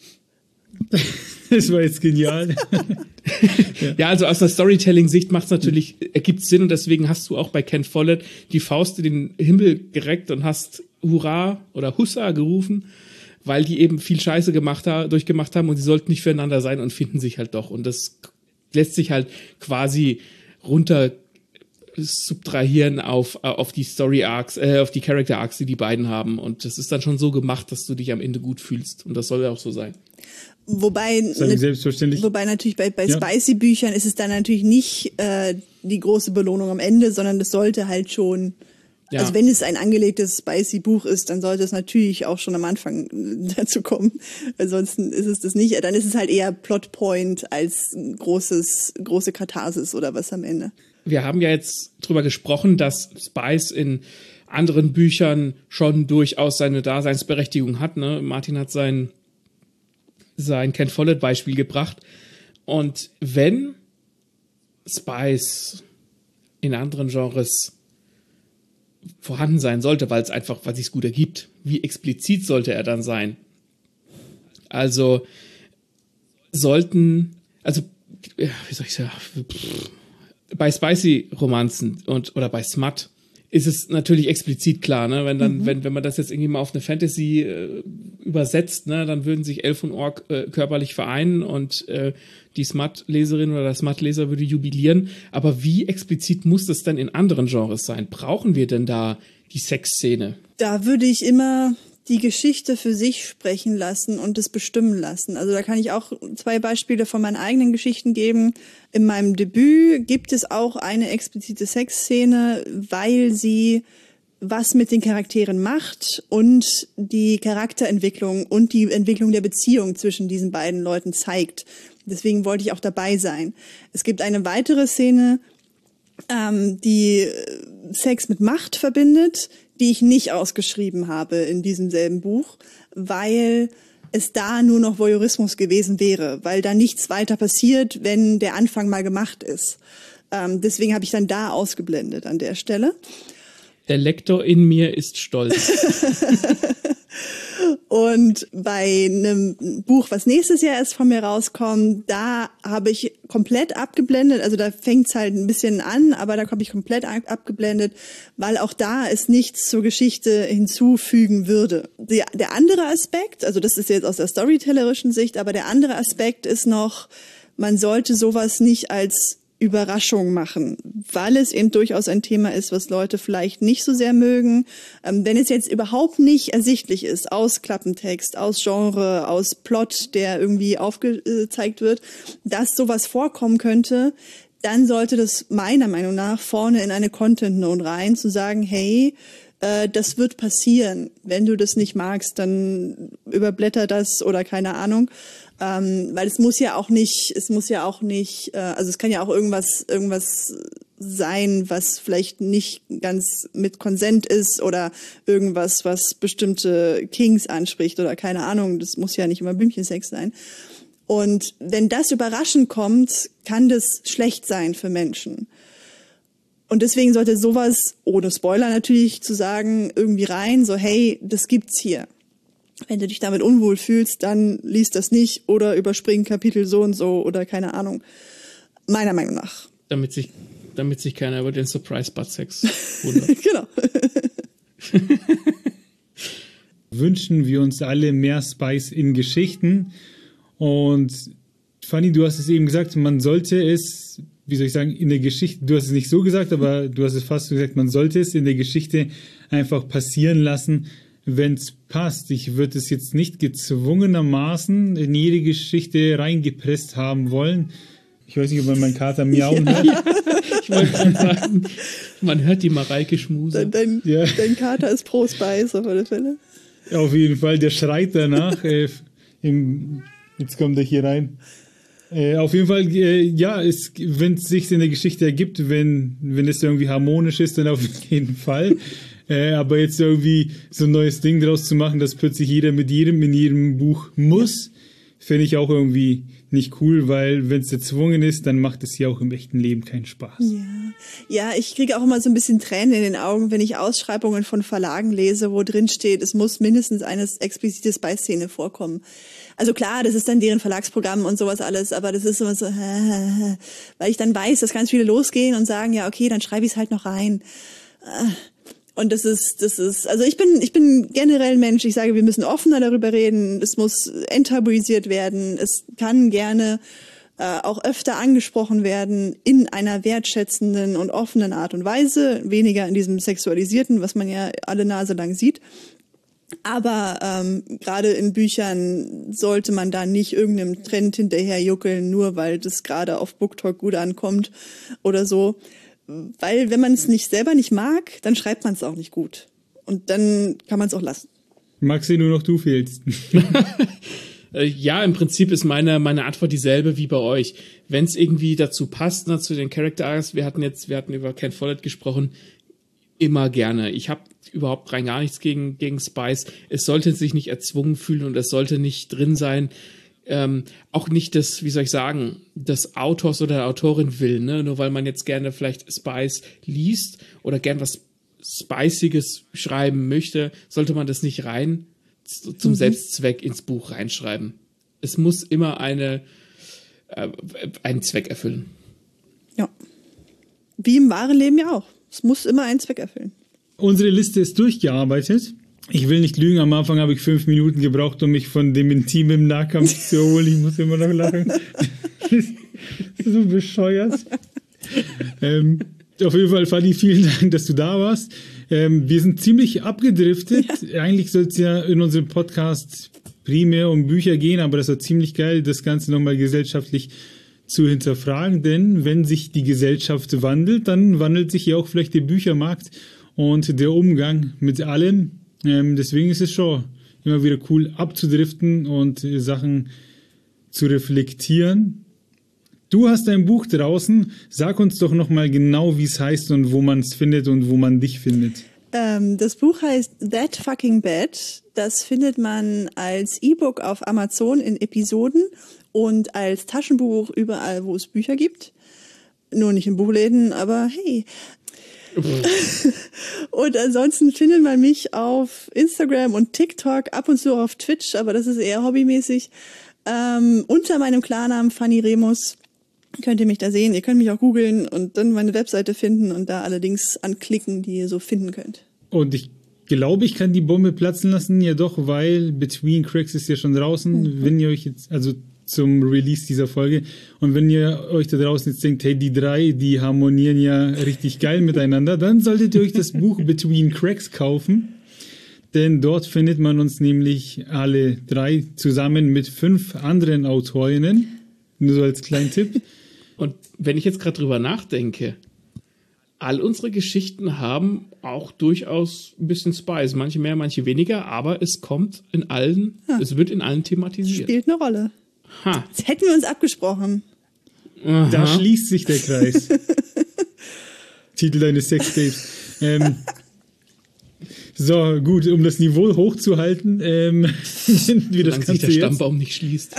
Speaker 1: Das war jetzt genial.
Speaker 2: ja. ja, also aus der Storytelling-Sicht macht es natürlich, ergibt Sinn und deswegen hast du auch bei Ken Follett die Faust in den Himmel gereckt und hast Hurra oder Hussa gerufen, weil die eben viel Scheiße gemacht ha- durchgemacht haben und sie sollten nicht füreinander sein und finden sich halt doch. Und das lässt sich halt quasi runter subtrahieren auf, auf die Story-Arcs, äh, auf die Character-Arcs, die die beiden haben. Und das ist dann schon so gemacht, dass du dich am Ende gut fühlst. Und das soll ja auch so sein.
Speaker 3: Wobei,
Speaker 1: ne, selbstverständlich.
Speaker 3: wobei natürlich bei, bei
Speaker 1: ja.
Speaker 3: Spicy-Büchern ist es dann natürlich nicht äh, die große Belohnung am Ende, sondern es sollte halt schon, ja. also wenn es ein angelegtes Spicy-Buch ist, dann sollte es natürlich auch schon am Anfang dazu kommen. Ansonsten ist es das nicht. Dann ist es halt eher Plotpoint als großes, große Katharsis oder was am Ende.
Speaker 2: Wir haben ja jetzt drüber gesprochen, dass Spice in anderen Büchern schon durchaus seine Daseinsberechtigung hat. Ne? Martin hat sein sein Ken Follett-Beispiel gebracht. Und wenn Spice in anderen Genres vorhanden sein sollte, weil es einfach, weil es sich gut ergibt, wie explizit sollte er dann sein? Also sollten, also wie soll ich sagen, bei Spicy-Romanzen und oder bei Smut ist es natürlich explizit klar, ne? Wenn dann, mhm. wenn, wenn man das jetzt irgendwie mal auf eine Fantasy äh, übersetzt, ne, dann würden sich Elf und Ork äh, körperlich vereinen und äh, die Smut-Leserin oder der Smut-Leser würde jubilieren. Aber wie explizit muss das denn in anderen Genres sein? Brauchen wir denn da die Sexszene?
Speaker 3: Da würde ich immer die Geschichte für sich sprechen lassen und es bestimmen lassen. Also da kann ich auch zwei Beispiele von meinen eigenen Geschichten geben. In meinem Debüt gibt es auch eine explizite Sexszene, weil sie was mit den Charakteren macht und die Charakterentwicklung und die Entwicklung der Beziehung zwischen diesen beiden Leuten zeigt. Deswegen wollte ich auch dabei sein. Es gibt eine weitere Szene, ähm, die Sex mit Macht verbindet, die ich nicht ausgeschrieben habe in diesem selben Buch, weil es da nur noch Voyeurismus gewesen wäre, weil da nichts weiter passiert, wenn der Anfang mal gemacht ist. Ähm, deswegen habe ich dann da ausgeblendet an der Stelle.
Speaker 2: Der Lektor in mir ist stolz.
Speaker 3: Und bei einem Buch, was nächstes Jahr erst von mir rauskommt, da habe ich komplett abgeblendet. Also da fängt es halt ein bisschen an, aber da habe ich komplett abgeblendet, weil auch da es nichts zur Geschichte hinzufügen würde. Die, der andere Aspekt, also das ist jetzt aus der storytellerischen Sicht, aber der andere Aspekt ist noch, man sollte sowas nicht als Überraschung machen, weil es eben durchaus ein Thema ist, was Leute vielleicht nicht so sehr mögen. Ähm, wenn es jetzt überhaupt nicht ersichtlich ist, aus Klappentext, aus Genre, aus Plot, der irgendwie aufgezeigt wird, dass sowas vorkommen könnte, dann sollte das meiner Meinung nach vorne in eine Content Note rein, zu sagen, hey, äh, das wird passieren. Wenn du das nicht magst, dann überblätter das oder keine Ahnung. Ähm, weil es muss ja auch nicht, es muss ja auch nicht, äh, also es kann ja auch irgendwas, irgendwas sein, was vielleicht nicht ganz mit Konsent ist oder irgendwas, was bestimmte Kings anspricht oder keine Ahnung. Das muss ja nicht immer Blümchensex sein. Und wenn das überraschend kommt, kann das schlecht sein für Menschen. Und deswegen sollte sowas, ohne Spoiler natürlich, zu sagen, irgendwie rein, so hey, das gibt's hier. Wenn du dich damit unwohl fühlst, dann liest das nicht oder überspring Kapitel so und so oder keine Ahnung. Meiner Meinung nach.
Speaker 2: Damit sich, damit sich keiner über den Surprise Butt Sex wundert.
Speaker 3: Genau.
Speaker 1: Wünschen wir uns alle mehr Spice in Geschichten. Und Fanny, du hast es eben gesagt, man sollte es, wie soll ich sagen, in der Geschichte, du hast es nicht so gesagt, aber du hast es fast so gesagt, man sollte es in der Geschichte einfach passieren lassen, wenn es passt. Ich würde es jetzt nicht gezwungenermaßen in jede Geschichte reingepresst haben wollen. Ich weiß nicht, ob man meinen Kater miauen hört.
Speaker 2: Ja, ich wollte gerade sagen, man hört die Mareike Schmuse.
Speaker 3: Dein, dein, ja. dein Kater ist pro Spice auf alle Fälle.
Speaker 1: Auf jeden Fall, der schreit danach. äh, im, jetzt kommt er hier rein. Äh, auf jeden Fall, äh, ja, wenn es sich in der Geschichte ergibt, wenn, wenn es irgendwie harmonisch ist, dann auf jeden Fall. Äh, aber jetzt irgendwie so ein neues Ding draus zu machen, dass plötzlich jeder mit jedem in jedem Buch muss, finde ich auch irgendwie nicht cool, weil wenn es erzwungen ist, dann macht es ja auch im echten Leben keinen Spaß.
Speaker 3: Ja. Ja, ich kriege auch immer so ein bisschen Tränen in den Augen, wenn ich Ausschreibungen von Verlagen lese, wo drin steht, es muss mindestens eine explizite Spy-Szene vorkommen. Also klar, das ist dann deren Verlagsprogramm und sowas alles, aber das ist immer so, weil ich dann weiß, dass ganz viele losgehen und sagen, ja, okay, dann schreibe ich es halt noch rein. Und das ist, das ist, also ich bin, ich bin generell ein Mensch, ich sage, wir müssen offener darüber reden, es muss enttabuisiert werden, es kann gerne äh, auch öfter angesprochen werden in einer wertschätzenden und offenen Art und Weise, weniger in diesem sexualisierten, was man ja alle Nase lang sieht. Aber ähm, gerade in Büchern sollte man da nicht irgendeinem Trend hinterherjuckeln, nur weil das gerade auf BookTalk gut ankommt oder so. Weil wenn man es nicht selber nicht mag, dann schreibt man es auch nicht gut. Und dann kann man es auch lassen.
Speaker 1: Maxi, nur noch du fehlst.
Speaker 2: Ja, im Prinzip ist meine, meine Antwort dieselbe wie bei euch. Wenn es irgendwie dazu passt, ne, zu den Character Arcs, wir hatten jetzt, wir hatten über Ken Follett gesprochen, immer gerne. Ich habe überhaupt rein gar nichts gegen, gegen Spice. Es sollte sich nicht erzwungen fühlen und es sollte nicht drin sein. Ähm, auch nicht das, wie soll ich sagen, des Autors oder der Autorin will, ne? Nur weil man jetzt gerne vielleicht Spice liest oder gern was Spiciges schreiben möchte, sollte man das nicht rein zum mhm. Selbstzweck ins Buch reinschreiben. Es muss immer eine äh, einen Zweck erfüllen.
Speaker 3: Ja. Wie im wahren Leben ja auch. Es muss immer einen Zweck erfüllen.
Speaker 1: Unsere Liste ist durchgearbeitet. Ich will nicht lügen, am Anfang habe ich fünf Minuten gebraucht, um mich von dem intimen Nahkampf zu erholen. Ich muss immer noch lachen. So bescheuert. ähm, auf jeden Fall, Fanny, vielen Dank, dass du da warst. Ähm, wir sind ziemlich abgedriftet. Ja. Eigentlich soll es ja in unserem Podcast primär um Bücher gehen, aber das war ziemlich geil, das Ganze nochmal gesellschaftlich zu hinterfragen, denn wenn sich die Gesellschaft wandelt, dann wandelt sich ja auch vielleicht der Büchermarkt und der Umgang mit allem. Ähm, deswegen ist es schon immer wieder cool abzudriften und äh, Sachen zu reflektieren. Du hast ein Buch draußen. Sag uns doch nochmal genau, wie es heißt und wo man es findet und wo man dich findet.
Speaker 3: Ähm, das Buch heißt That Fucking Bad. Das findet man als E-Book auf Amazon in Episoden und als Taschenbuch überall, wo es Bücher gibt. Nur nicht in Buchläden, aber hey. Und ansonsten findet man mich auf Instagram und TikTok, ab und zu auf Twitch, aber das ist eher hobbymäßig. Ähm, unter meinem Klarnamen Fanny Remus könnt ihr mich da sehen. Ihr könnt mich auch googeln und dann meine Webseite finden und da allerdings anklicken, die ihr so finden könnt.
Speaker 1: Und ich glaube, ich kann die Bombe platzen lassen, ja doch, weil Between Cracks ist ja schon draußen. Mhm. Wenn ihr euch jetzt, also zum Release dieser Folge. Und wenn ihr euch da draußen jetzt denkt, hey, die drei, die harmonieren ja richtig geil miteinander, dann solltet ihr euch das Buch Between Cracks kaufen. Denn dort findet man uns nämlich alle drei zusammen mit fünf anderen Autorinnen. Nur so als kleinen Tipp.
Speaker 2: Und wenn ich jetzt gerade drüber nachdenke, all unsere Geschichten haben auch durchaus ein bisschen Spice. Manche mehr, manche weniger, aber es kommt in allen, ja. es wird in allen thematisiert.
Speaker 3: Spielt eine Rolle.
Speaker 2: Ha.
Speaker 3: Das hätten wir uns abgesprochen.
Speaker 1: Aha. Da schließt sich der Kreis. Titel deines Sextapes. Ähm, so, gut, um das Niveau hochzuhalten, ähm, wie das Ganze
Speaker 2: sich der Stammbaum nicht schließt.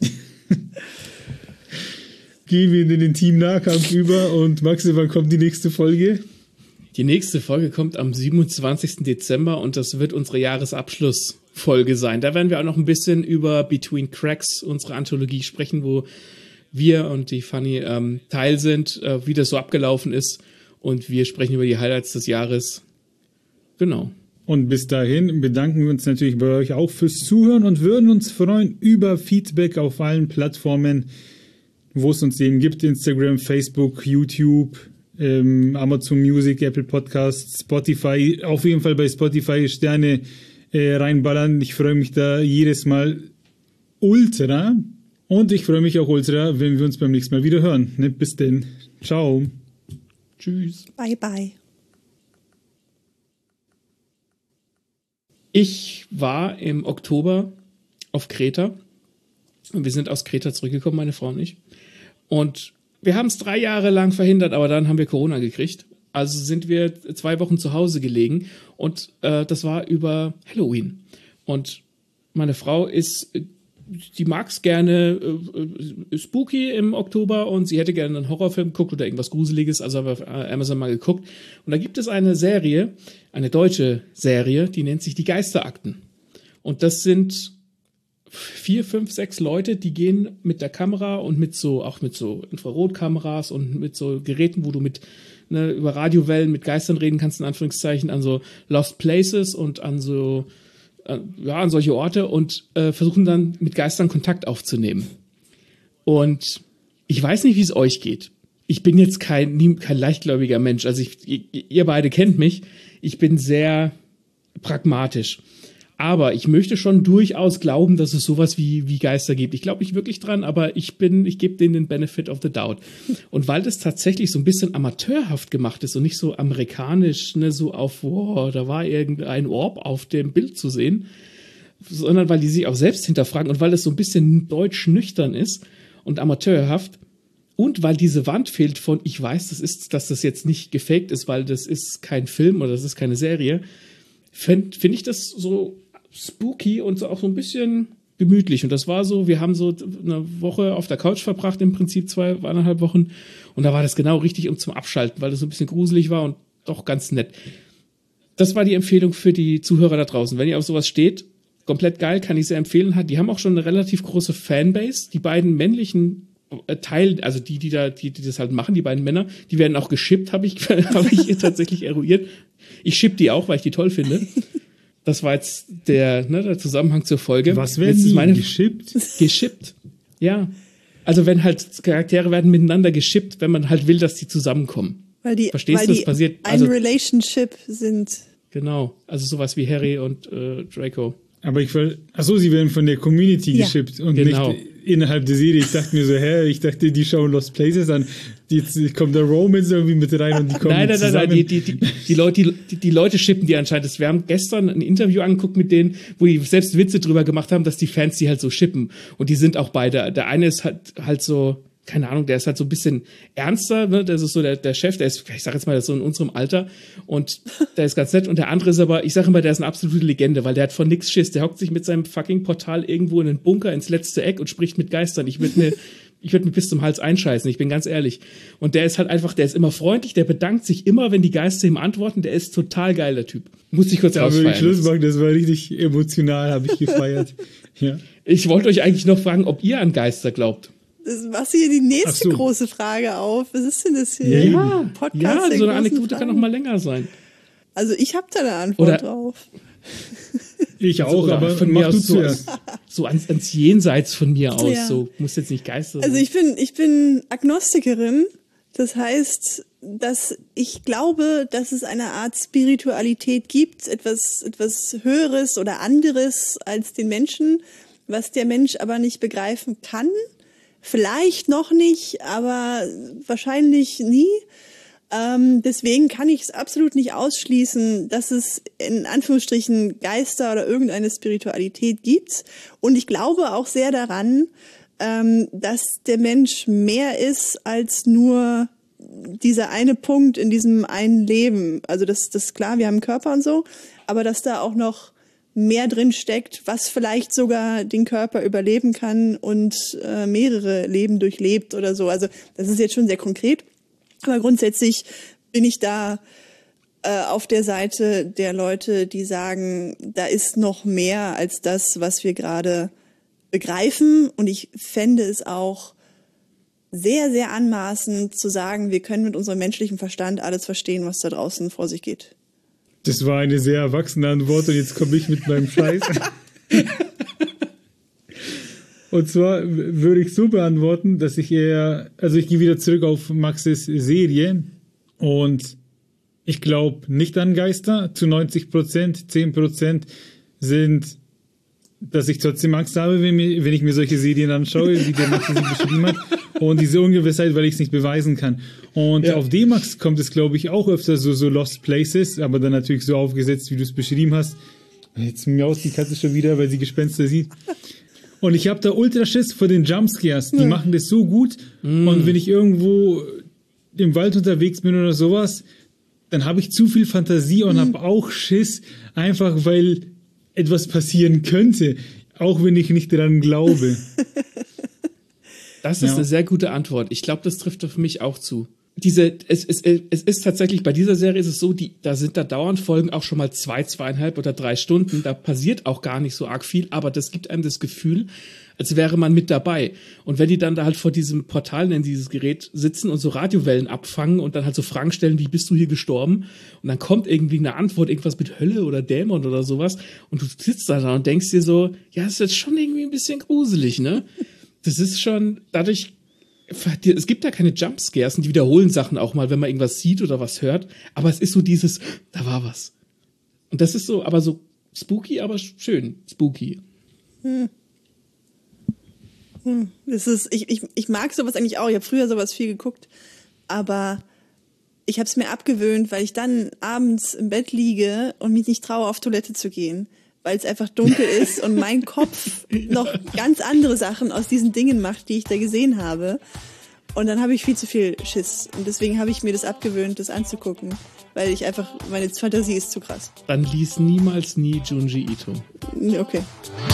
Speaker 1: Gehen wir in den intimen Nahkampf über und Maxi, wann kommt die nächste Folge?
Speaker 2: Die nächste Folge kommt am siebenundzwanzigsten Dezember und das wird unsere Jahresabschlussfolge sein. Da werden wir auch noch ein bisschen über Between Cracks, unsere Anthologie, sprechen, wo wir und die Fanny ähm, Teil sind, äh, wie das so abgelaufen ist. Und wir sprechen über die Highlights des Jahres. Genau.
Speaker 1: Und bis dahin bedanken wir uns natürlich bei euch auch fürs Zuhören und würden uns freuen über Feedback auf allen Plattformen, wo es uns eben gibt. Instagram, Facebook, YouTube, ähm, Amazon Music, Apple Podcasts, Spotify. Auf jeden Fall bei Spotify Sterne äh, reinballern. Ich freue mich da jedes Mal ultra. Und ich freue mich auch ultra, wenn wir uns beim nächsten Mal wieder hören. Ne? Bis denn. Ciao.
Speaker 2: Tschüss.
Speaker 3: Bye, bye.
Speaker 2: Ich war im Oktober auf Kreta. Und wir sind aus Kreta zurückgekommen, meine Frau und ich. Und wir haben es drei Jahre lang verhindert, aber dann haben wir Corona gekriegt. Also sind wir zwei Wochen zu Hause gelegen. Und äh, das war über Halloween. Und meine Frau ist die mag es gerne äh, spooky im Oktober und sie hätte gerne einen Horrorfilm geguckt oder irgendwas Gruseliges, also habe ich auf Amazon mal geguckt. Und da gibt es eine Serie, eine deutsche Serie, die nennt sich Die Geisterakten. Und das sind vier, fünf, sechs Leute, die gehen mit der Kamera und mit so, auch mit so Infrarotkameras und mit so Geräten, wo du mit ne, über Radiowellen mit Geistern reden kannst, in Anführungszeichen, an so Lost Places und an so ja, an solche Orte und äh, versuchen dann mit Geistern Kontakt aufzunehmen. Und ich weiß nicht, wie es euch geht. Ich bin jetzt kein, nie, kein leichtgläubiger Mensch. Also ich, ihr, ihr beide kennt mich. Ich bin sehr pragmatisch. Aber ich möchte schon durchaus glauben, dass es sowas wie, wie Geister gibt. Ich glaube nicht wirklich dran, aber ich bin, ich gebe denen den Benefit of the doubt. Und weil das tatsächlich so ein bisschen amateurhaft gemacht ist und nicht so amerikanisch, ne, so auf, wow, da war irgendein Orb auf dem Bild zu sehen, sondern weil die sich auch selbst hinterfragen und weil das so ein bisschen deutsch nüchtern ist und amateurhaft und weil diese Wand fehlt von, ich weiß, das ist, dass das jetzt nicht gefaked ist, weil das ist kein Film oder das ist keine Serie, finde find ich das so spooky und so auch so ein bisschen gemütlich. Und das war so, wir haben so eine Woche auf der Couch verbracht, im Prinzip zwei, eineinhalb Wochen. Und da war das genau richtig, um zum Abschalten, weil das so ein bisschen gruselig war und doch ganz nett. Das war die Empfehlung für die Zuhörer da draußen. Wenn ihr auf sowas steht, komplett geil, kann ich sehr empfehlen. Die haben auch schon eine relativ große Fanbase. Die beiden männlichen Teil, also die, die da, die, die das halt machen, die beiden Männer, die werden auch geschippt, habe ich, habe ich tatsächlich eruiert. Ich schipp die auch, weil ich die toll finde. Das war jetzt der, ne, der Zusammenhang zur Folge.
Speaker 1: Was werden die meine geschippt?
Speaker 2: Geschippt, ja. Also wenn halt Charaktere werden miteinander geschippt, wenn man halt will, dass die zusammenkommen.
Speaker 3: Weil die,
Speaker 2: Verstehst
Speaker 3: weil
Speaker 2: du,
Speaker 3: die
Speaker 2: das passiert?
Speaker 3: ein
Speaker 2: Also,
Speaker 3: Relationship sind.
Speaker 2: Genau, also sowas wie Harry und äh, Draco.
Speaker 1: Aber ich will, achso, sie werden von der Community
Speaker 3: Ja.
Speaker 1: geschippt und
Speaker 2: Genau.
Speaker 1: nicht innerhalb der Serie. Ich dachte mir so, hä, ich dachte, die schauen Lost Places an. Jetzt kommt der Romance irgendwie mit rein und die kommen
Speaker 2: Nein, nein, nein,
Speaker 1: zusammen.
Speaker 2: nein, die, die, die, die, Leute, die, die Leute schippen die anscheinend. Wir haben gestern ein Interview angeguckt mit denen, wo die selbst Witze drüber gemacht haben, dass die Fans die halt so schippen. Und die sind auch beide. Der eine ist halt, halt so, keine Ahnung, der ist halt so ein bisschen ernster, ne? Das ist so der, der Chef, der ist, ich sag jetzt mal, der ist so in unserem Alter und der ist ganz nett. Und der andere ist aber, ich sag immer, der ist eine absolute Legende, weil der hat von nix Schiss. Der hockt sich mit seinem fucking Portal irgendwo in einen Bunker ins letzte Eck und spricht mit Geistern. Ich würde mir, ich würde mir bis zum Hals einscheißen, ich bin ganz ehrlich. Und der ist halt einfach, der ist immer freundlich, der bedankt sich immer, wenn die Geister ihm antworten. Der ist total geil, der Typ. Muss ich kurz
Speaker 1: Da würde ich
Speaker 2: rausfeiern.
Speaker 1: Schluss machen, das war richtig emotional, habe ich gefeiert. Ja.
Speaker 2: Ich wollte euch eigentlich noch fragen, ob ihr an Geister glaubt.
Speaker 3: Das machst du hier die nächste
Speaker 1: Ach so.
Speaker 3: große Frage auf. Was ist denn das hier?
Speaker 2: Ja,
Speaker 3: Podcast
Speaker 2: ja,
Speaker 3: der
Speaker 2: so eine
Speaker 3: großen
Speaker 2: Anekdote kann
Speaker 3: Fragen.
Speaker 2: noch mal länger sein.
Speaker 3: Also ich habe da eine Antwort
Speaker 2: Oder-
Speaker 3: drauf.
Speaker 1: Ich auch,
Speaker 2: Oder
Speaker 1: aber
Speaker 2: von mir
Speaker 1: mach du
Speaker 2: aus so,
Speaker 1: zuerst.
Speaker 2: so ans, ans Jenseits von mir aus.
Speaker 3: Ja.
Speaker 2: So muss jetzt nicht Geister
Speaker 3: Also
Speaker 2: sein.
Speaker 3: ich bin, ich bin Agnostikerin. Das heißt, dass ich glaube, dass es eine Art Spiritualität gibt, etwas, etwas Höheres oder anderes als den Menschen, was der Mensch aber nicht begreifen kann. Vielleicht noch nicht, aber wahrscheinlich nie. Ähm, deswegen kann ich es absolut nicht ausschließen, dass es in Anführungsstrichen Geister oder irgendeine Spiritualität gibt. Und ich glaube auch sehr daran, ähm, dass der Mensch mehr ist als nur dieser eine Punkt in diesem einen Leben. Also das, das ist klar, wir haben einen Körper und so, aber dass da auch noch mehr drin steckt, was vielleicht sogar den Körper überleben kann und äh, mehrere Leben durchlebt oder so. Also das ist jetzt schon sehr konkret. Aber grundsätzlich bin ich da äh, auf der Seite der Leute, die sagen, da ist noch mehr als das, was wir gerade begreifen. Und ich fände es auch sehr, sehr anmaßend zu sagen, wir können mit unserem menschlichen Verstand alles verstehen, was da draußen vor sich geht.
Speaker 1: Das war eine sehr erwachsene Antwort und jetzt komme ich mit meinem Scheiß. Und zwar würde ich so beantworten, dass ich eher, also ich gehe wieder zurück auf Maxes Serie und ich glaube nicht an Geister, zu neunzig Prozent, zehn Prozent sind, dass ich trotzdem Angst habe, wenn, mir, wenn ich mir solche Serien anschaue, wie der Max sie beschrieben hat, und diese Ungewissheit, weil ich es nicht beweisen kann. Und
Speaker 2: Ja.
Speaker 1: auf D-Max kommt es, glaube ich, auch öfter so, so Lost Places, aber dann natürlich so aufgesetzt, wie du es beschrieben hast. Jetzt miaust die Katze schon wieder, weil sie Gespenster sieht. Und ich habe da ultra Schiss vor den Jumpscares. Die machen das so gut.
Speaker 2: Mm.
Speaker 1: Und wenn ich irgendwo im Wald unterwegs bin oder sowas, dann habe ich zu viel Fantasie und habe auch Schiss, einfach weil etwas passieren könnte. Auch wenn ich nicht daran glaube.
Speaker 2: Das ist
Speaker 1: Ja.
Speaker 2: eine sehr gute Antwort. Ich glaube, das trifft auf mich auch zu. Diese, es, es, es ist tatsächlich, bei dieser Serie ist es so, die, da sind da dauernd Folgen auch schon mal zwei, zweieinhalb oder drei Stunden. Da passiert auch gar nicht so arg viel, aber das gibt einem das Gefühl, als wäre man mit dabei. Und wenn die dann da halt vor diesem Portal, nennen dieses Gerät, sitzen und so Radiowellen abfangen und dann halt so Fragen stellen, wie bist du hier gestorben? Und dann kommt irgendwie eine Antwort, irgendwas mit Hölle oder Dämon oder sowas. Und du sitzt da und denkst dir so, ja, das ist jetzt schon irgendwie ein bisschen gruselig, ne? Das ist schon, dadurch, es gibt da keine Jumpscares und die wiederholen Sachen auch mal, wenn man irgendwas sieht oder was hört. Aber es ist so dieses, da war was. Und das ist so, aber so spooky, aber schön spooky.
Speaker 3: Hm. Hm. Das ist, ich, ich, ich mag sowas eigentlich auch. Ich habe früher sowas viel geguckt, aber ich habe es mir abgewöhnt, weil ich dann abends im Bett liege und mich nicht traue, auf Toilette zu gehen, weil es einfach dunkel ist und mein Kopf noch ganz andere Sachen aus diesen Dingen macht, die ich da gesehen habe. Und dann habe ich viel zu viel Schiss. Und deswegen habe ich mir das abgewöhnt, das anzugucken, weil ich einfach, meine Fantasie ist zu krass.
Speaker 2: Dann lies niemals nie Junji Ito.
Speaker 3: Okay.